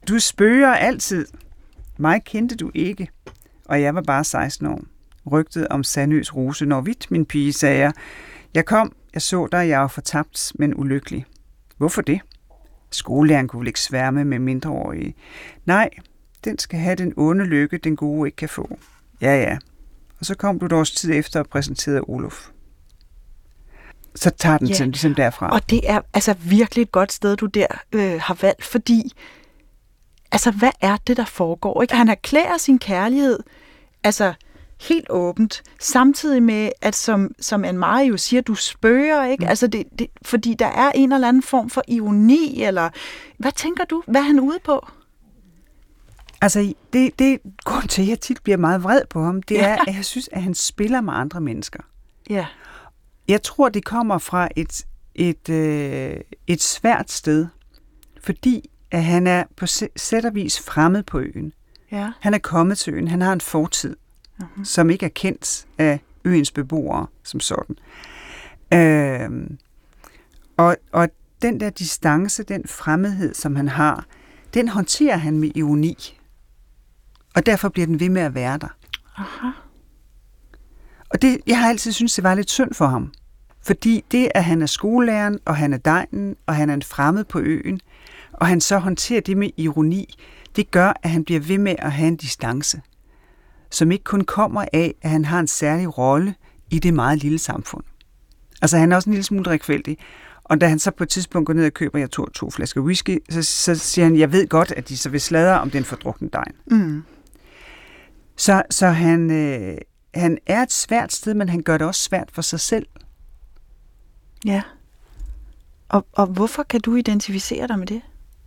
Du spøger altid. Mig kendte du ikke, og jeg var bare seksten år. Rygtet om Sandøs Rose når vidt, min pige, sagde jeg. Jeg kom, jeg så dig, jeg var fortabt, men ulykkelig. Hvorfor det? Skolelæreren kunne vel ikke sværme med mindreårige. Nej, den skal have den onde lykke, den gode ikke kan få. Ja, ja. Og så kom du et års tid efter og præsenterede Olof. Så tager den ja. Sådan, ligesom derfra. Og det er altså virkelig et godt sted, du der øh, har valgt, fordi altså, hvad er det, der foregår? Ikke? Han erklærer sin kærlighed altså helt åbent, samtidig med, at som, som Anne-Marie jo siger, du spøger, ikke? Mm. Altså det, det, fordi der er en eller anden form for ironi, eller hvad tænker du? Hvad er han ude på? Altså, det, det grund til, at jeg tit bliver meget vred på ham, det ja. er, at jeg synes, at han spiller med andre mennesker. Ja. Jeg tror, det kommer fra et, et, øh, et svært sted, fordi at han er på sæt og vis fremmed på øen. Ja. Han er kommet til øen, han har en fortid, uh-huh. som ikke er kendt af øens beboere som sådan. Øh, og, og den der distance, den fremmedhed, som han har, den håndterer han med ironi. Og derfor bliver den ved med at være der. Aha. Og det, jeg har altid syntes, det var lidt synd for ham. Fordi det, at han er skolelæreren, og han er degnen, og han er en fremmed på øen, og han så håndterer det med ironi, det gør, at han bliver ved med at have en distance, som ikke kun kommer af, at han har en særlig rolle i det meget lille samfund. Altså, han er også en lille smule drikfældig. Og da han så på et tidspunkt går ned og køber, jeg tror, to flasker whisky, så, så siger han, jeg ved godt, at de så vil sladre om den fordrukne degn. Mm. Så, så han, øh, han er et svært sted, men han gør det også svært for sig selv. Ja. Og, og hvorfor kan du identificere dig med det?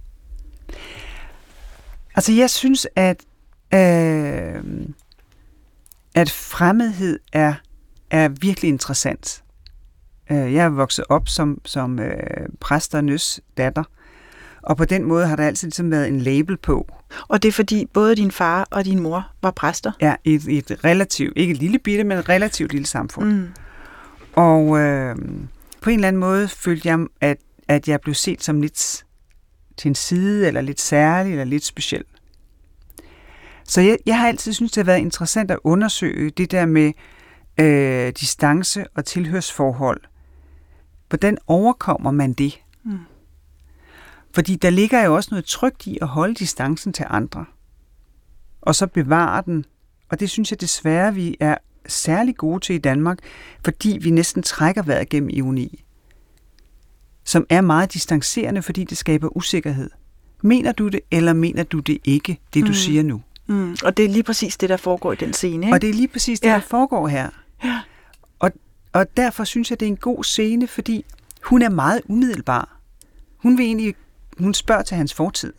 Altså, jeg synes, at, øh, at fremmedhed er, er virkelig interessant. Jeg er vokset op som, som øh, præsternes datter, og på den måde har der altid ligesom været en label på. Og det er fordi både din far og din mor var præster? Ja, i et, et relativt, ikke et lille bitte, men et relativt lille samfund. Mm. Og øh, på en eller anden måde følte jeg, at, at jeg blev set som lidt til en side, eller lidt særlig, eller lidt speciel. Så jeg, jeg har altid syntes, det har været interessant at undersøge det der med øh, distance og tilhørsforhold. Hvordan overkommer man det? Mm. Fordi der ligger jo også noget trygt i at holde distancen til andre. Og så bevare den. Og det synes jeg desværre, vi er særlig gode til i Danmark, fordi vi næsten trækker vejret gennem ironi. Som er meget distancerende, fordi det skaber usikkerhed. Mener du det, eller mener du det ikke, det du mm. siger nu? Mm. Og det er lige præcis det, der foregår i den scene, ikke? Og det er lige præcis det, ja. der foregår her. Ja. Og, og derfor synes jeg, det er en god scene, fordi hun er meget umiddelbar. Hun vil egentlig, hun spørger til hans fortid.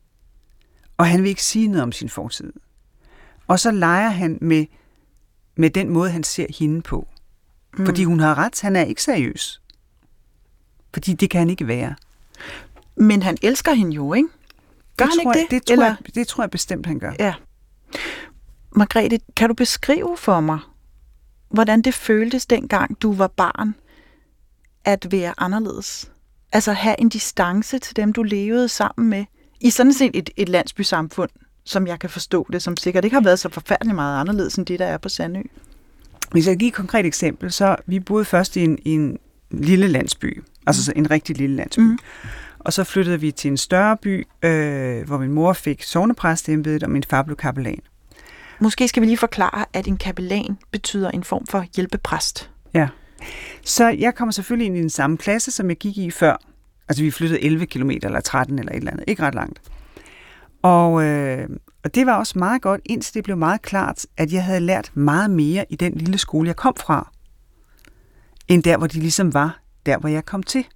Og han vil ikke sige noget om sin fortid. Og så leger han med, med den måde, han ser hende på. Mm. Fordi hun har ret, han er ikke seriøs. Fordi det kan han ikke være. Men han elsker hende jo, ikke? Gør det han ikke jeg, det? Det tror, jeg, det tror jeg bestemt, han gør. Ja. Margrethe, kan du beskrive for mig, hvordan det føltes dengang, du var barn, at være anderledes? Altså have en distance til dem, du levede sammen med, i sådan set et, et landsbysamfund, som jeg kan forstå det, som sikkert ikke har været så forfærdeligt meget anderledes, end det, der er på Sandø. Hvis jeg giver et konkret eksempel, så vi boede først i en, i en lille landsby, altså en rigtig lille landsby. Mm. Og så flyttede vi til en større by, øh, hvor min mor fik sognepræstembedet, og min far blev kapellan. Måske skal vi lige forklare, at en kapellan betyder en form for hjælpepræst. Ja. Så jeg kommer selvfølgelig ind i den samme klasse, som jeg gik i før. Altså vi flyttede elleve kilometer, eller tretten, eller et eller andet. Ikke ret langt. Og, øh, og det var også meget godt, indtil det blev meget klart, at jeg havde lært meget mere i den lille skole, jeg kom fra, end der, hvor de ligesom var, der, hvor jeg kom til.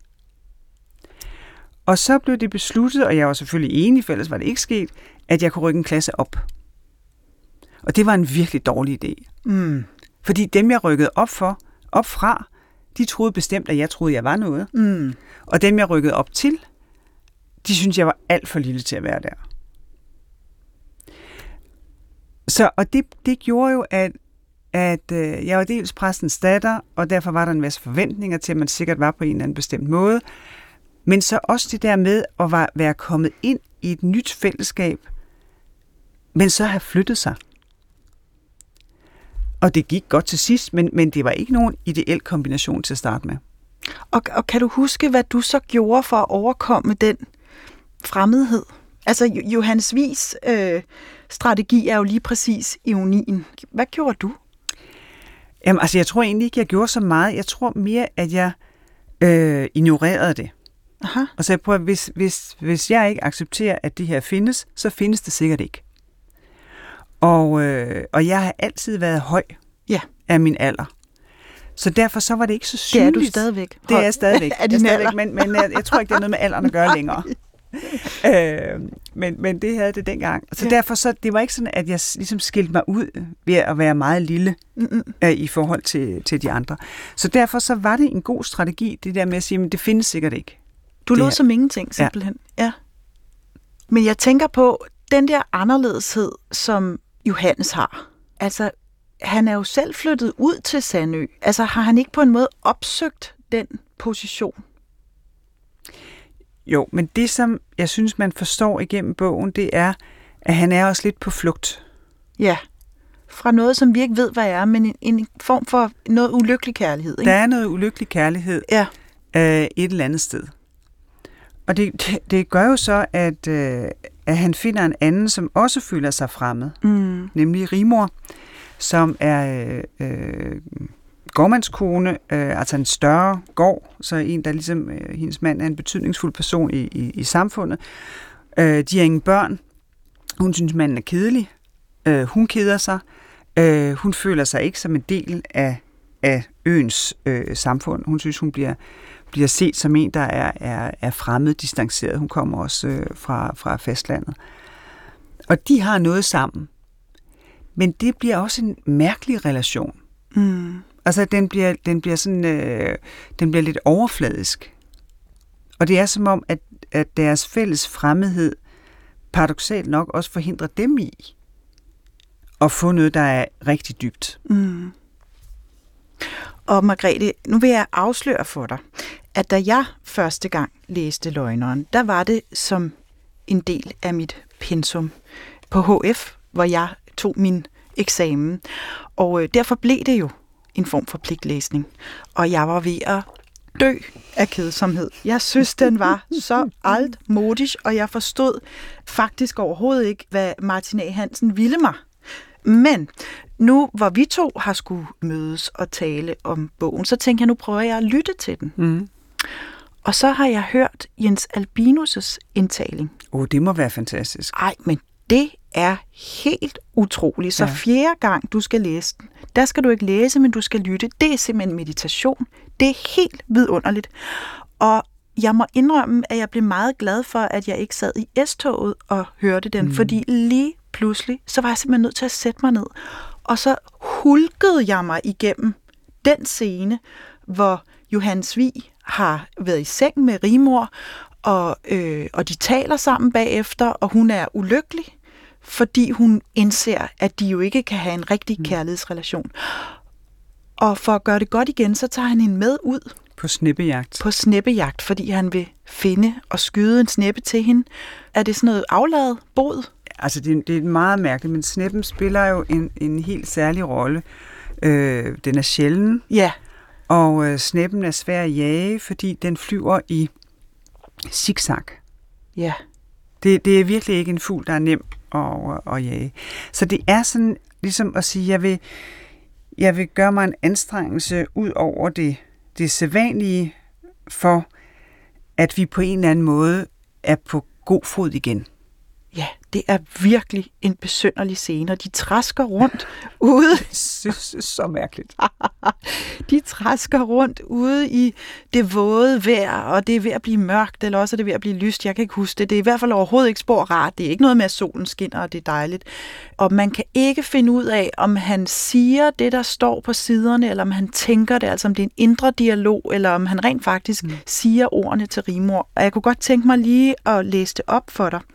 Og så blev det besluttet, og jeg var selvfølgelig enig, for ellers var det ikke sket, at jeg kunne rykke en klasse op. Og det var en virkelig dårlig idé. Mm. Fordi dem, jeg rykkede op for, op fra, de troede bestemt, at jeg troede, jeg var noget. Mm. Og dem, jeg rykkede op til, de syntes, jeg var alt for lille til at være der. Så, og det, det gjorde jo, at, at øh, jeg var dels præstens datter, og derfor var der en masse forventninger til, at man sikkert var på en eller anden bestemt måde. Men så også det der med at være kommet ind i et nyt fællesskab, men så have flyttet sig. Og det gik godt til sidst, men, men det var ikke nogen ideel kombination til at starte med. Og, og kan du huske, hvad du så gjorde for at overkomme den fremmedhed? Altså, Johannes Vigs øh, strategi er jo lige præcis ironien. Hvad gjorde du? Jamen, altså, jeg tror egentlig ikke, jeg gjorde så meget. Jeg tror mere, at jeg øh, ignorerede det. Aha. Og så jeg prøver, hvis, hvis, hvis jeg ikke accepterer, at det her findes, så findes det sikkert ikke. Og, øh, og jeg har altid været høj ja. af min alder. Så derfor så var det ikke så synligt. Det er du stadigvæk. Det er jeg stadigvæk. Er din stadigvæk men, men jeg, jeg tror ikke, det er noget med alderen at gøre længere. øh, men, men det havde det dengang. Så ja. derfor så, det var ikke sådan, at jeg ligesom skilte mig ud ved at være meget lille øh, i forhold til, til de andre. Så derfor så var det en god strategi, det der med at sige, men det findes sikkert ikke. Du lå som ingenting, simpelthen. Ja. ja. Men jeg tænker på, den der anderledeshed, som Johannes har. Altså, han er jo selv flyttet ud til Sandø. Altså, har han ikke på en måde opsøgt den position? Jo, men det, som jeg synes, man forstår igennem bogen, det er, at han er også lidt på flugt. Ja, fra noget, som vi ikke ved, hvad er, men en, en form for noget ulykkelig kærlighed. Ikke? Der er noget ulykkelig kærlighed ja. øh, et eller andet sted. Og det, det, det gør jo så, at, øh, at han finder en anden, som også føler sig fremmed, mm. nemlig Rigmor, som er øh, gårdmandskone, øh, altså en større gård, så en, der ligesom, øh, hendes mand er en betydningsfuld person i, i, i samfundet. Øh, de har ingen børn. Hun synes, manden er kedelig. Øh, hun keder sig. Øh, hun føler sig ikke som en del af, af øens øh, samfund. Hun synes, hun bliver, bliver set som en, der er, er, er fremmed, distanceret. Hun kommer også øh, fra, fra fastlandet. Og de har noget sammen. Men det bliver også en mærkelig relation. Mm. Altså, den bliver, den bliver sådan, øh, den bliver lidt overfladisk. Og det er som om, at, at deres fælles fremmedhed paradoksalt nok også forhindrer dem i at få noget, der er rigtig dybt. Mm. Og Margrethe, nu vil jeg afsløre for dig, at da jeg første gang læste Løgneren, der var det som en del af mit pensum på H F, hvor jeg tog min eksamen. Og øh, derfor blev det jo en form for pligtlæsning. Og jeg var ved at dø af kedsomhed. Jeg synes, den var så altmodisk, og jeg forstod faktisk overhovedet ikke, hvad Martin A. Hansen ville mig. Men nu, hvor vi to har skulle mødes og tale om bogen, så tænker jeg, nu prøver jeg at lytte til den. Mm. Og så har jeg hørt Jens Albinus' indtaling. Åh, oh, det må være fantastisk. Ej, men det er helt utroligt. Så ja. fjerde gang, du skal læse den, der skal du ikke læse, men du skal lytte. Det er simpelthen meditation. Det er helt vidunderligt. Og jeg må indrømme, at jeg blev meget glad for, at jeg ikke sad i S-toget og hørte den, mm. fordi lige pludselig, så var jeg simpelthen nødt til at sætte mig ned. Og så hulkede jeg mig igennem den scene, hvor Johannes Vig har været i seng med Rigmor, og, øh, og de taler sammen bagefter, og hun er ulykkelig, fordi hun indser, at de jo ikke kan have en rigtig kærlighedsrelation. Og for at gøre det godt igen, så tager han hende med ud. På snippejagt. På snippejagt, fordi han vil finde og skyde en snippe til hende. Er det sådan noget afladet bod? Altså, det, det er meget mærkeligt, men snippen spiller jo en, en helt særlig rolle. Øh, den er sjælden. Ja. Og øh, snippen er svær at jage, fordi den flyver i zigzag. Ja. Det, det er virkelig ikke en fugl, der er nem at, at jage. Så det er sådan ligesom at sige, jeg vil, jeg vil gøre mig en anstrengelse ud over det, det sædvanlige, for at vi på en eller anden måde er på god fod igen. Ja, det er virkelig en besynderlig scene, og de trasker rundt ude. Så mærkeligt. De trasker rundt ude i det våde vejr, og det er ved at blive mørkt, eller også er det ved at blive lyst. Jeg kan ikke huske det. Det er i hvert fald overhovedet ikke spor rart. Det er ikke noget med, at solen skinner, og det er dejligt. Og man kan ikke finde ud af, om han siger det, der står på siderne, eller om han tænker det, altså om det er en indre dialog, eller om han rent faktisk mm. siger ordene til Rigmor. Og jeg kunne godt tænke mig lige at læse det op for dig.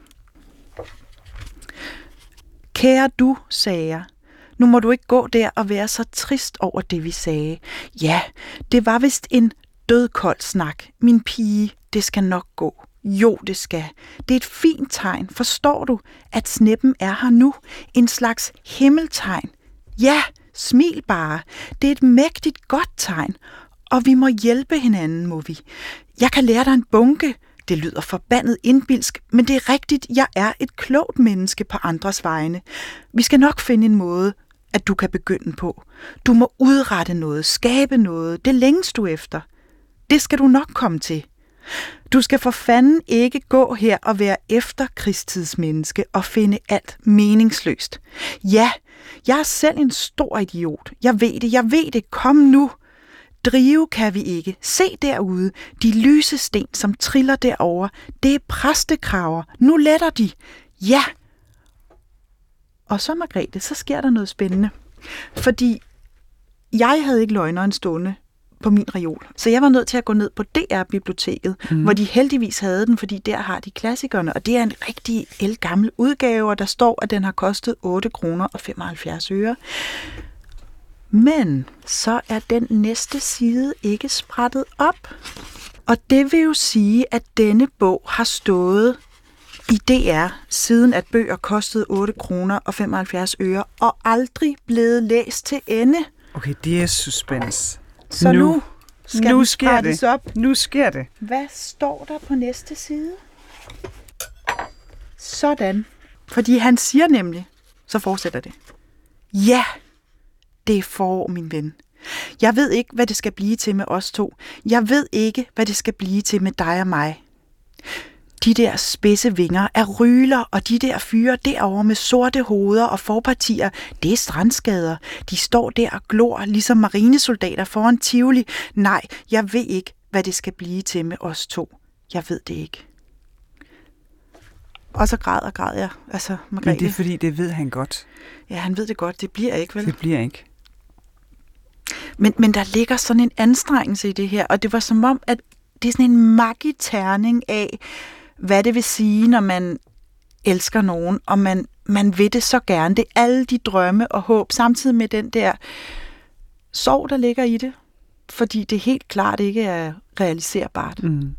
Kære du, sagde jeg, nu må du ikke gå der og være så trist over det, vi sagde. Ja, det var vist en dødkold snak. Min pige, det skal nok gå. Jo, det skal. Det er et fint tegn, forstår du, at sneppen er her nu. En slags himmeltegn. Ja, smil bare. Det er et mægtigt godt tegn. Og vi må hjælpe hinanden, må vi. Jeg kan lære dig en bunke. Det lyder forbandet indbilsk, men det er rigtigt. Jeg er et klogt menneske på andres vegne. Vi skal nok finde en måde, at du kan begynde på. Du må udrette noget, skabe noget. Det længes du efter. Det skal du nok komme til. Du skal for fanden ikke gå her og være efterkrigstidsmenneske og finde alt meningsløst. Ja, jeg er selv en stor idiot. Jeg ved det, jeg ved det. Kom nu. Drive kan vi ikke. Se derude. De lyse sten, som triller derover. Det er præstekraver. Nu letter de. Ja. Og så, Margrethe, så sker der noget spændende. Fordi jeg havde ikke løgneren stående på min reol. Så jeg var nødt til at gå ned på D R-biblioteket, mm. hvor de heldigvis havde den, fordi der har de klassikerne, og det er en rigtig ældgammel udgave, og der står, at den har kostet otte kroner og femoghalvfjerds øre. Men så er den næste side ikke sprættet op. Og det vil jo sige, at denne bog har stået i D R, siden at bøger kostede otte kroner og femoghalvfjerds øre, og aldrig blevet læst til ende. Okay, det er suspense. Så nu, nu skal nu den sker sprættes det. op. Nu sker det. Hvad står der på næste side? Sådan. Fordi han siger nemlig, så fortsætter det. Ja, det er forår, min ven. Jeg ved ikke, hvad det skal blive til med os to. Jeg ved ikke, hvad det skal blive til med dig og mig. De der spidse vinger er ryler, og de der fyre derovre med sorte hoveder og forpartier, det er strandskader. De står der og glor, ligesom marinesoldater foran Tivoli. Nej, jeg ved ikke, hvad det skal blive til med os to. Jeg ved det ikke. Og så græder og græder jeg. Altså, Margrethe. Men det er fordi, det ved han godt. Ja, han ved det godt. Det bliver ikke, vel? Det bliver ikke. Men, men der ligger sådan en anstrengelse i det her, og det var som om, at det er sådan en magiterning af, hvad det vil sige, når man elsker nogen, og man, man vil det så gerne. Det er alle de drømme og håb, samtidig med den der sorg, der ligger i det, fordi det helt klart ikke er realiserbart. Mm.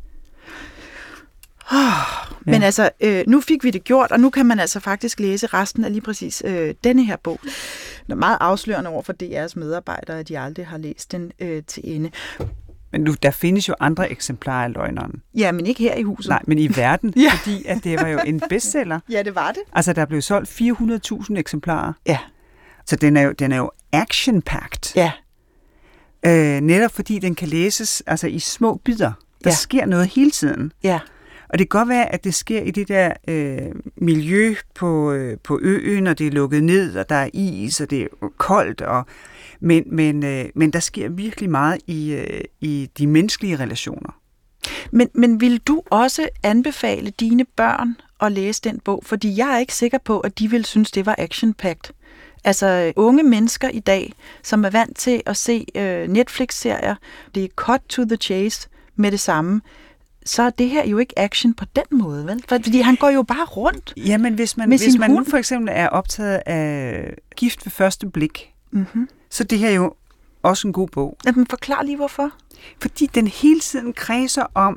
Oh, men ja. altså, øh, nu fik vi det gjort, og nu kan man altså faktisk læse resten af lige præcis øh, denne her bog. Det er meget afslørende over for D R's medarbejdere, at de aldrig har læst den øh, til ende. Men nu, der findes jo andre eksemplarer af Løgneren. Ja, men ikke her i huset. Nej, men i verden, ja. fordi at det var jo en bestseller. Ja, det var det. Altså, der blev solgt fire hundrede tusind eksemplarer. Ja. Så den er jo, den er jo action-packed. Ja. Øh, netop fordi den kan læses altså, i små bidder. Der ja. sker noget hele tiden. Ja. Og det kan godt være, at det sker i det der øh, miljø på, øh, på øen, og det er lukket ned, og der er is, og det er koldt, og Men, men, øh, men der sker virkelig meget i, øh, i de menneskelige relationer. Men, men vil du også anbefale dine børn at læse den bog? Fordi jeg er ikke sikker på, at de vil synes, det var action-packed. Altså unge mennesker i dag, som er vant til at se øh, Netflix-serier, det er cut to the chase med det samme, så er det her jo ikke action på den måde, vel? Fordi han går jo bare rundt. Jamen, hvis man, hvis man nu for eksempel er optaget af Gift ved første blik, mm-hmm. så det her er jo også en god bog. Jamen, forklar lige hvorfor. Fordi den hele tiden kredser om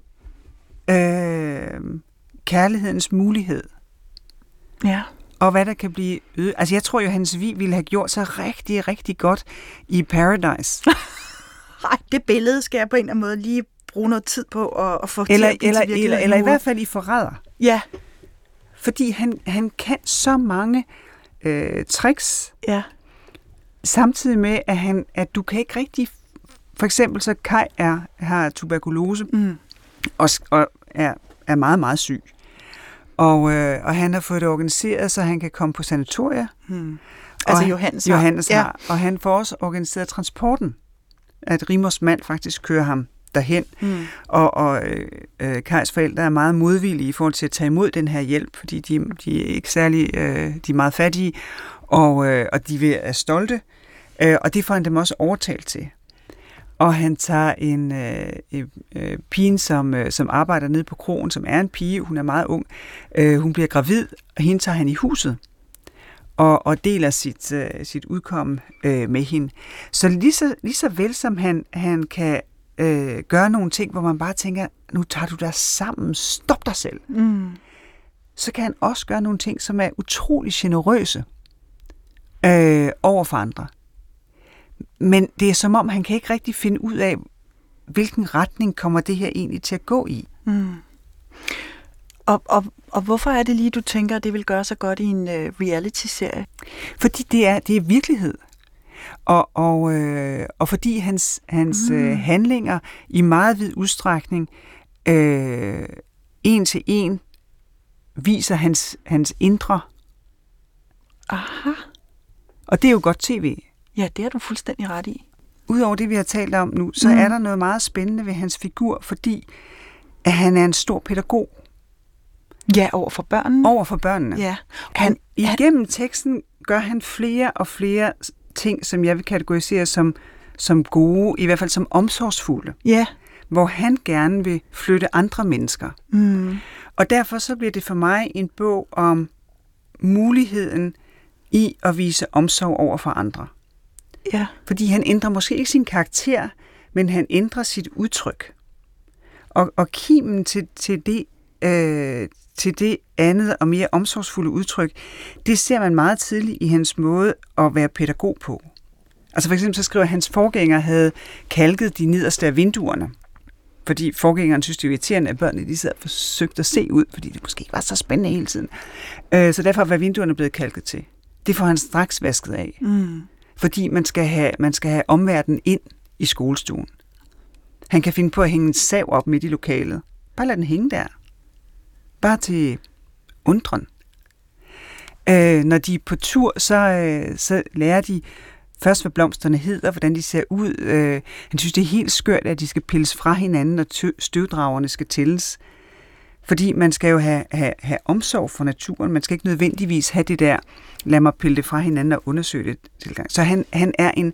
øh, kærlighedens mulighed. Ja. Og hvad der kan blive øget. Altså, jeg tror jo, Hans Vig ville have gjort sig rigtig, rigtig godt i Paradise. Nej, det billede skal jeg på en eller anden måde lige bruge noget tid på at, at få eller, til at blive eller, til eller, eller i hvert fald i Forræder. Ja. Fordi han, han kan så mange øh, tricks. Ja. Samtidig med, at, han, at du kan ikke rigtig... For eksempel så Kai er, har tuberkulose mm. og, og er, er meget, meget syg. Og, øh, og han har fået det organiseret, så han kan komme på sanatoria. Mm. Altså Johannes har. Johannes ja. har. Og han får også organiseret transporten. At Rimers mand faktisk kører ham derhen. Mm. Og, og øh, Kajs forældre er meget modvillige i forhold til at tage imod den her hjælp, fordi de, de er ikke særlig... Øh, de er meget fattige, og, øh, og de er stolte. Øh, og det får han dem også overtalt til. Og han tager en øh, øh, pige, som, øh, som arbejder nede på kroen, som er en pige, hun er meget ung. Øh, hun bliver gravid, og hende tager han i huset, og, og deler sit, øh, sit udkomme øh, med hende. Så lige så, lige så vel som han, han kan øh, gøre nogle ting, hvor man bare tænker, nu tager du dig sammen, stop dig selv. Mm. Så kan han også gøre nogle ting, som er utrolig generøse øh, over for andre. Men det er som om, han kan ikke rigtig finde ud af, hvilken retning kommer det her egentlig til at gå i. Mm. Og, og, og hvorfor er det lige, du tænker, at det vil gøre sig godt i en uh, reality-serie? Fordi det er, det er virkelighed. Og, og, øh, og fordi hans, hans mm. øh, handlinger i meget vid udstrækning øh, en til en viser hans, hans indre. Aha. Og det er jo godt tv. Ja, det er du fuldstændig ret i. Udover det, vi har talt om nu, så mm. er der noget meget spændende ved hans figur, fordi at han er en stor pædagog. Ja, over for børnene. Over for børnene. Ja. Han, igennem teksten gør han flere og flere ting, som jeg vil kategorisere som, som gode, i hvert fald som omsorgsfulde. Ja. Hvor han gerne vil flytte andre mennesker. Mm. Og derfor så bliver det for mig en bog om muligheden i at vise omsorg over for andre. Ja. Fordi han ændrer måske ikke sin karakter, men han ændrer sit udtryk. Og, og kimen til, til, det, øh, til det andet og mere omsorgsfulde udtryk, det ser man meget tidligt i hans måde at være pædagog på. Altså for eksempel så skriver, at hans forgænger havde kalket de nederste af vinduerne. Fordi forgængeren synes, det er irriterende, at børnene de sad og forsøgte at se ud, fordi det måske ikke var så spændende hele tiden. Øh, så derfor var vinduerne blevet kalket til. Det får han straks vasket af. Mm. Fordi man skal have, man skal have omverdenen ind i skolestuen. Han kan finde på at hænge en sav op midt i lokalet. Bare lad den hænge der. Bare til undren. Øh, når de er på tur, så, øh, så lærer de først, hvad blomsterne hedder, hvordan de ser ud. Øh, han synes, det er helt skørt, at de skal pilles fra hinanden, og tø- støvdragerne skal tælles. Fordi man skal jo have, have, have omsorg for naturen. Man skal ikke nødvendigvis have det der, lad mig pille det fra hinanden og undersøge det tilgang. Så han, han er en,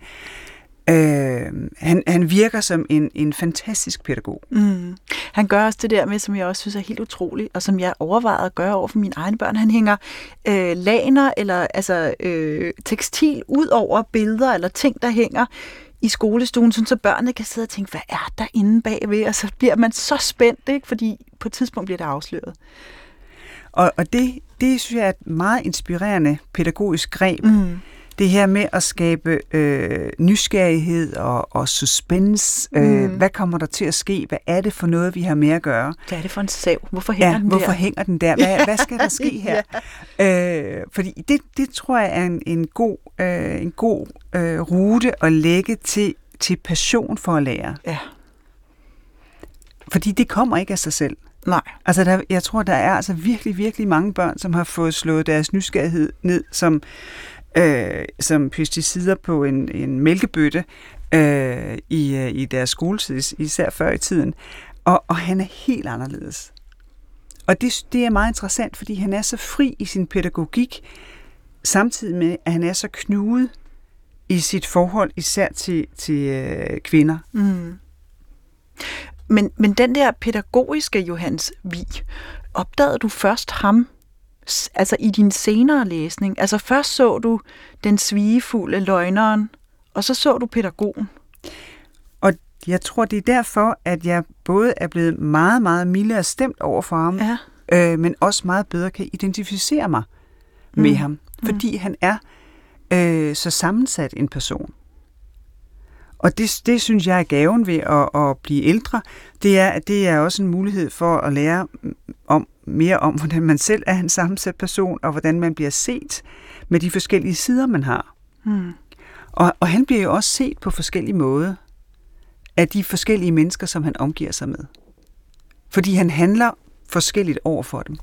øh, han, han virker som en, en fantastisk pædagog. Mm. Han gør også det der med, som jeg også synes er helt utroligt, og som jeg overvejede at gøre over for mine egne børn. Han hænger øh, laner eller altså øh, tekstil ud over billeder eller ting, der hænger i skolestuen, så børnene kan sidde og tænke, hvad er der inde bagved? Og så bliver man så spændt, ikke? Fordi på et tidspunkt bliver det afsløret. Og, og det, det synes jeg er et meget inspirerende pædagogisk greb. Mm. Det her med at skabe øh, nysgerrighed og, og suspense. Mm. Øh, hvad kommer der til at ske? Hvad er det for noget, vi har med at gøre? Hvad er det for en sav? Hvorfor hænger ja, den hvorfor der? hænger den der? Hvad, hvad skal der ske her? ja. øh, fordi det, det tror jeg er en, en god, øh, en god øh, rute at lægge til, til passion for at lære. Ja. Fordi det kommer ikke af sig selv. Nej. Altså, der, jeg tror, der er altså virkelig, virkelig mange børn, som har fået slået deres nysgerrighed ned som, øh, som pesticider på en, en mælkebøtte øh, i, i deres skoletid, især før i tiden. Og, og han er helt anderledes. Og det, det er meget interessant, fordi han er så fri i sin pædagogik, samtidig med, at han er så knudet i sit forhold, især til, til øh, kvinder. Mm. Men, men den der pædagogiske Johannes Vig, opdagede du først ham, altså i din senere læsning? Altså først så du den svigefulde løgneren, og så så du pædagogen. Og jeg tror, det er derfor, at jeg både er blevet meget, meget mildere stemt over for ham, ja. øh, men også meget bedre kan identificere mig mm. med ham, fordi mm. han er øh, så sammensat en person. Og det, det synes jeg er gaven ved at, at blive ældre. Det er, det er også en mulighed for at lære om, mere om, hvordan man selv er en sammensat person, og hvordan man bliver set med de forskellige sider, man har. Mm. Og, og han bliver jo også set på forskellige måder af de forskellige mennesker, som han omgiver sig med. Fordi han handler forskelligt over for dem.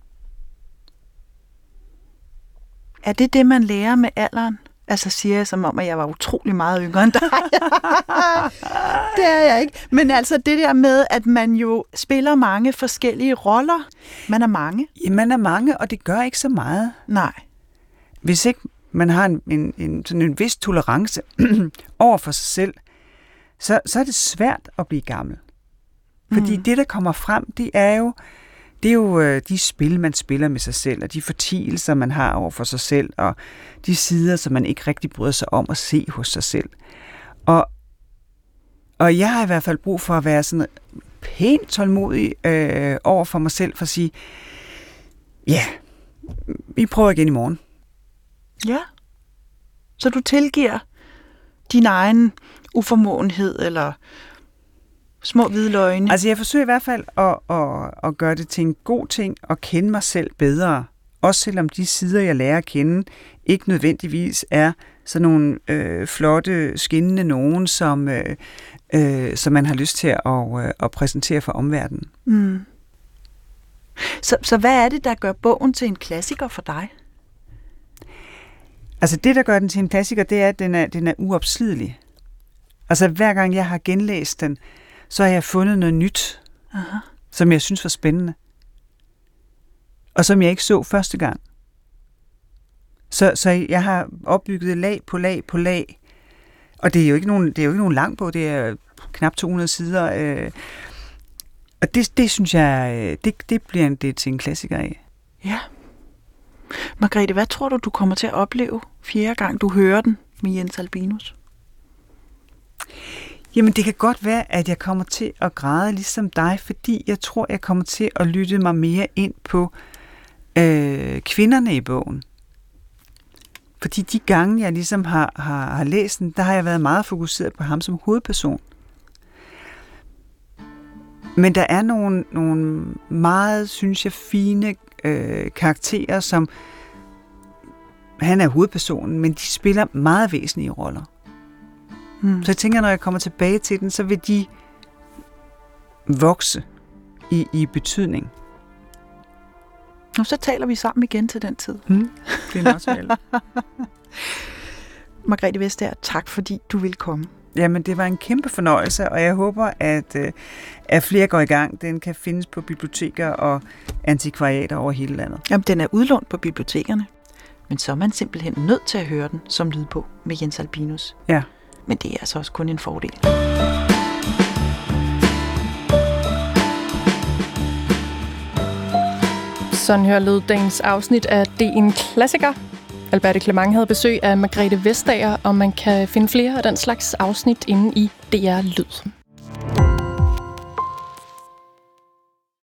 Er det det, man lærer med alderen? Altså siger jeg som om, at jeg var utrolig meget yngre end dig. Det er jeg ikke. Men altså det der med, at man jo spiller mange forskellige roller. Man er mange. Ja, man er mange, og det gør ikke så meget. Nej. Hvis ikke man har en, en, en, sådan en vis tolerance over for sig selv, så, så er det svært at blive gammel. Fordi mm. det, der kommer frem, det er jo Det er jo øh, de spil, man spiller med sig selv, og de fortielser, man har over for sig selv, og de sider, som man ikke rigtig bryder sig om at se hos sig selv. Og, Og jeg har i hvert fald brug for at være sådan pænt tålmodig øh, over for mig selv, for at sige, ja, vi prøver igen i morgen. Ja. Så du tilgiver din egen uformåenhed, eller små hvide løgne? Altså jeg forsøger i hvert fald at, at, at gøre det til en god ting, og kende mig selv bedre. Også selvom de sider, jeg lærer at kende, ikke nødvendigvis er sådan nogle øh, flotte, skinnende nogen, som, øh, øh, som man har lyst til at, øh, at præsentere for omverdenen. Mm. Så, så hvad er det, der gør bogen til en klassiker for dig? Altså det, der gør den til en klassiker, det er, at den er, den er uopslidelig. Altså hver gang jeg har genlæst den, så har jeg fundet noget nyt, Aha. som jeg synes var spændende. Og som jeg ikke så første gang. Så, så jeg har opbygget lag på lag på lag. Og det er jo ikke nogen, det er jo ikke nogen lang bog, det er knap to hundrede sider. Øh, og det, det synes jeg, det, det bliver en, det til en klassiker af. Ja. Margrethe, hvad tror du, du kommer til at opleve fjerde gang, du hører den med Jens Albinus? Jamen, det kan godt være, at jeg kommer til at græde ligesom dig, fordi jeg tror, jeg kommer til at lytte mig mere ind på øh, kvinderne i bogen. Fordi de gange, jeg ligesom har, har, har læst den, der har jeg været meget fokuseret på ham som hovedperson. Men der er nogle, nogle meget, synes jeg, fine øh, karakterer, som han er hovedpersonen, men de spiller meget væsentlige roller. Hmm. Så jeg tænker, når jeg kommer tilbage til den, så vil de vokse i, i betydning. Og så taler vi sammen igen til den tid. Hmm. Det er nok så vel. Margrethe Vestager, tak fordi du ville komme. Jamen, det var en kæmpe fornøjelse, og jeg håber, at, at flere går i gang. Den kan findes på biblioteker og antikvariater over hele landet. Jamen, den er udlånt på bibliotekerne, men så er man simpelthen nødt til at høre den som lydbog med Jens Albinus. Ja. Men det er altså også kun en fordel. Sådan her lød dagens afsnit af Det er en klassiker. Alberte Clement havde besøg af Margrethe Vestager, og man kan finde flere af den slags afsnit inde i D R Lyd.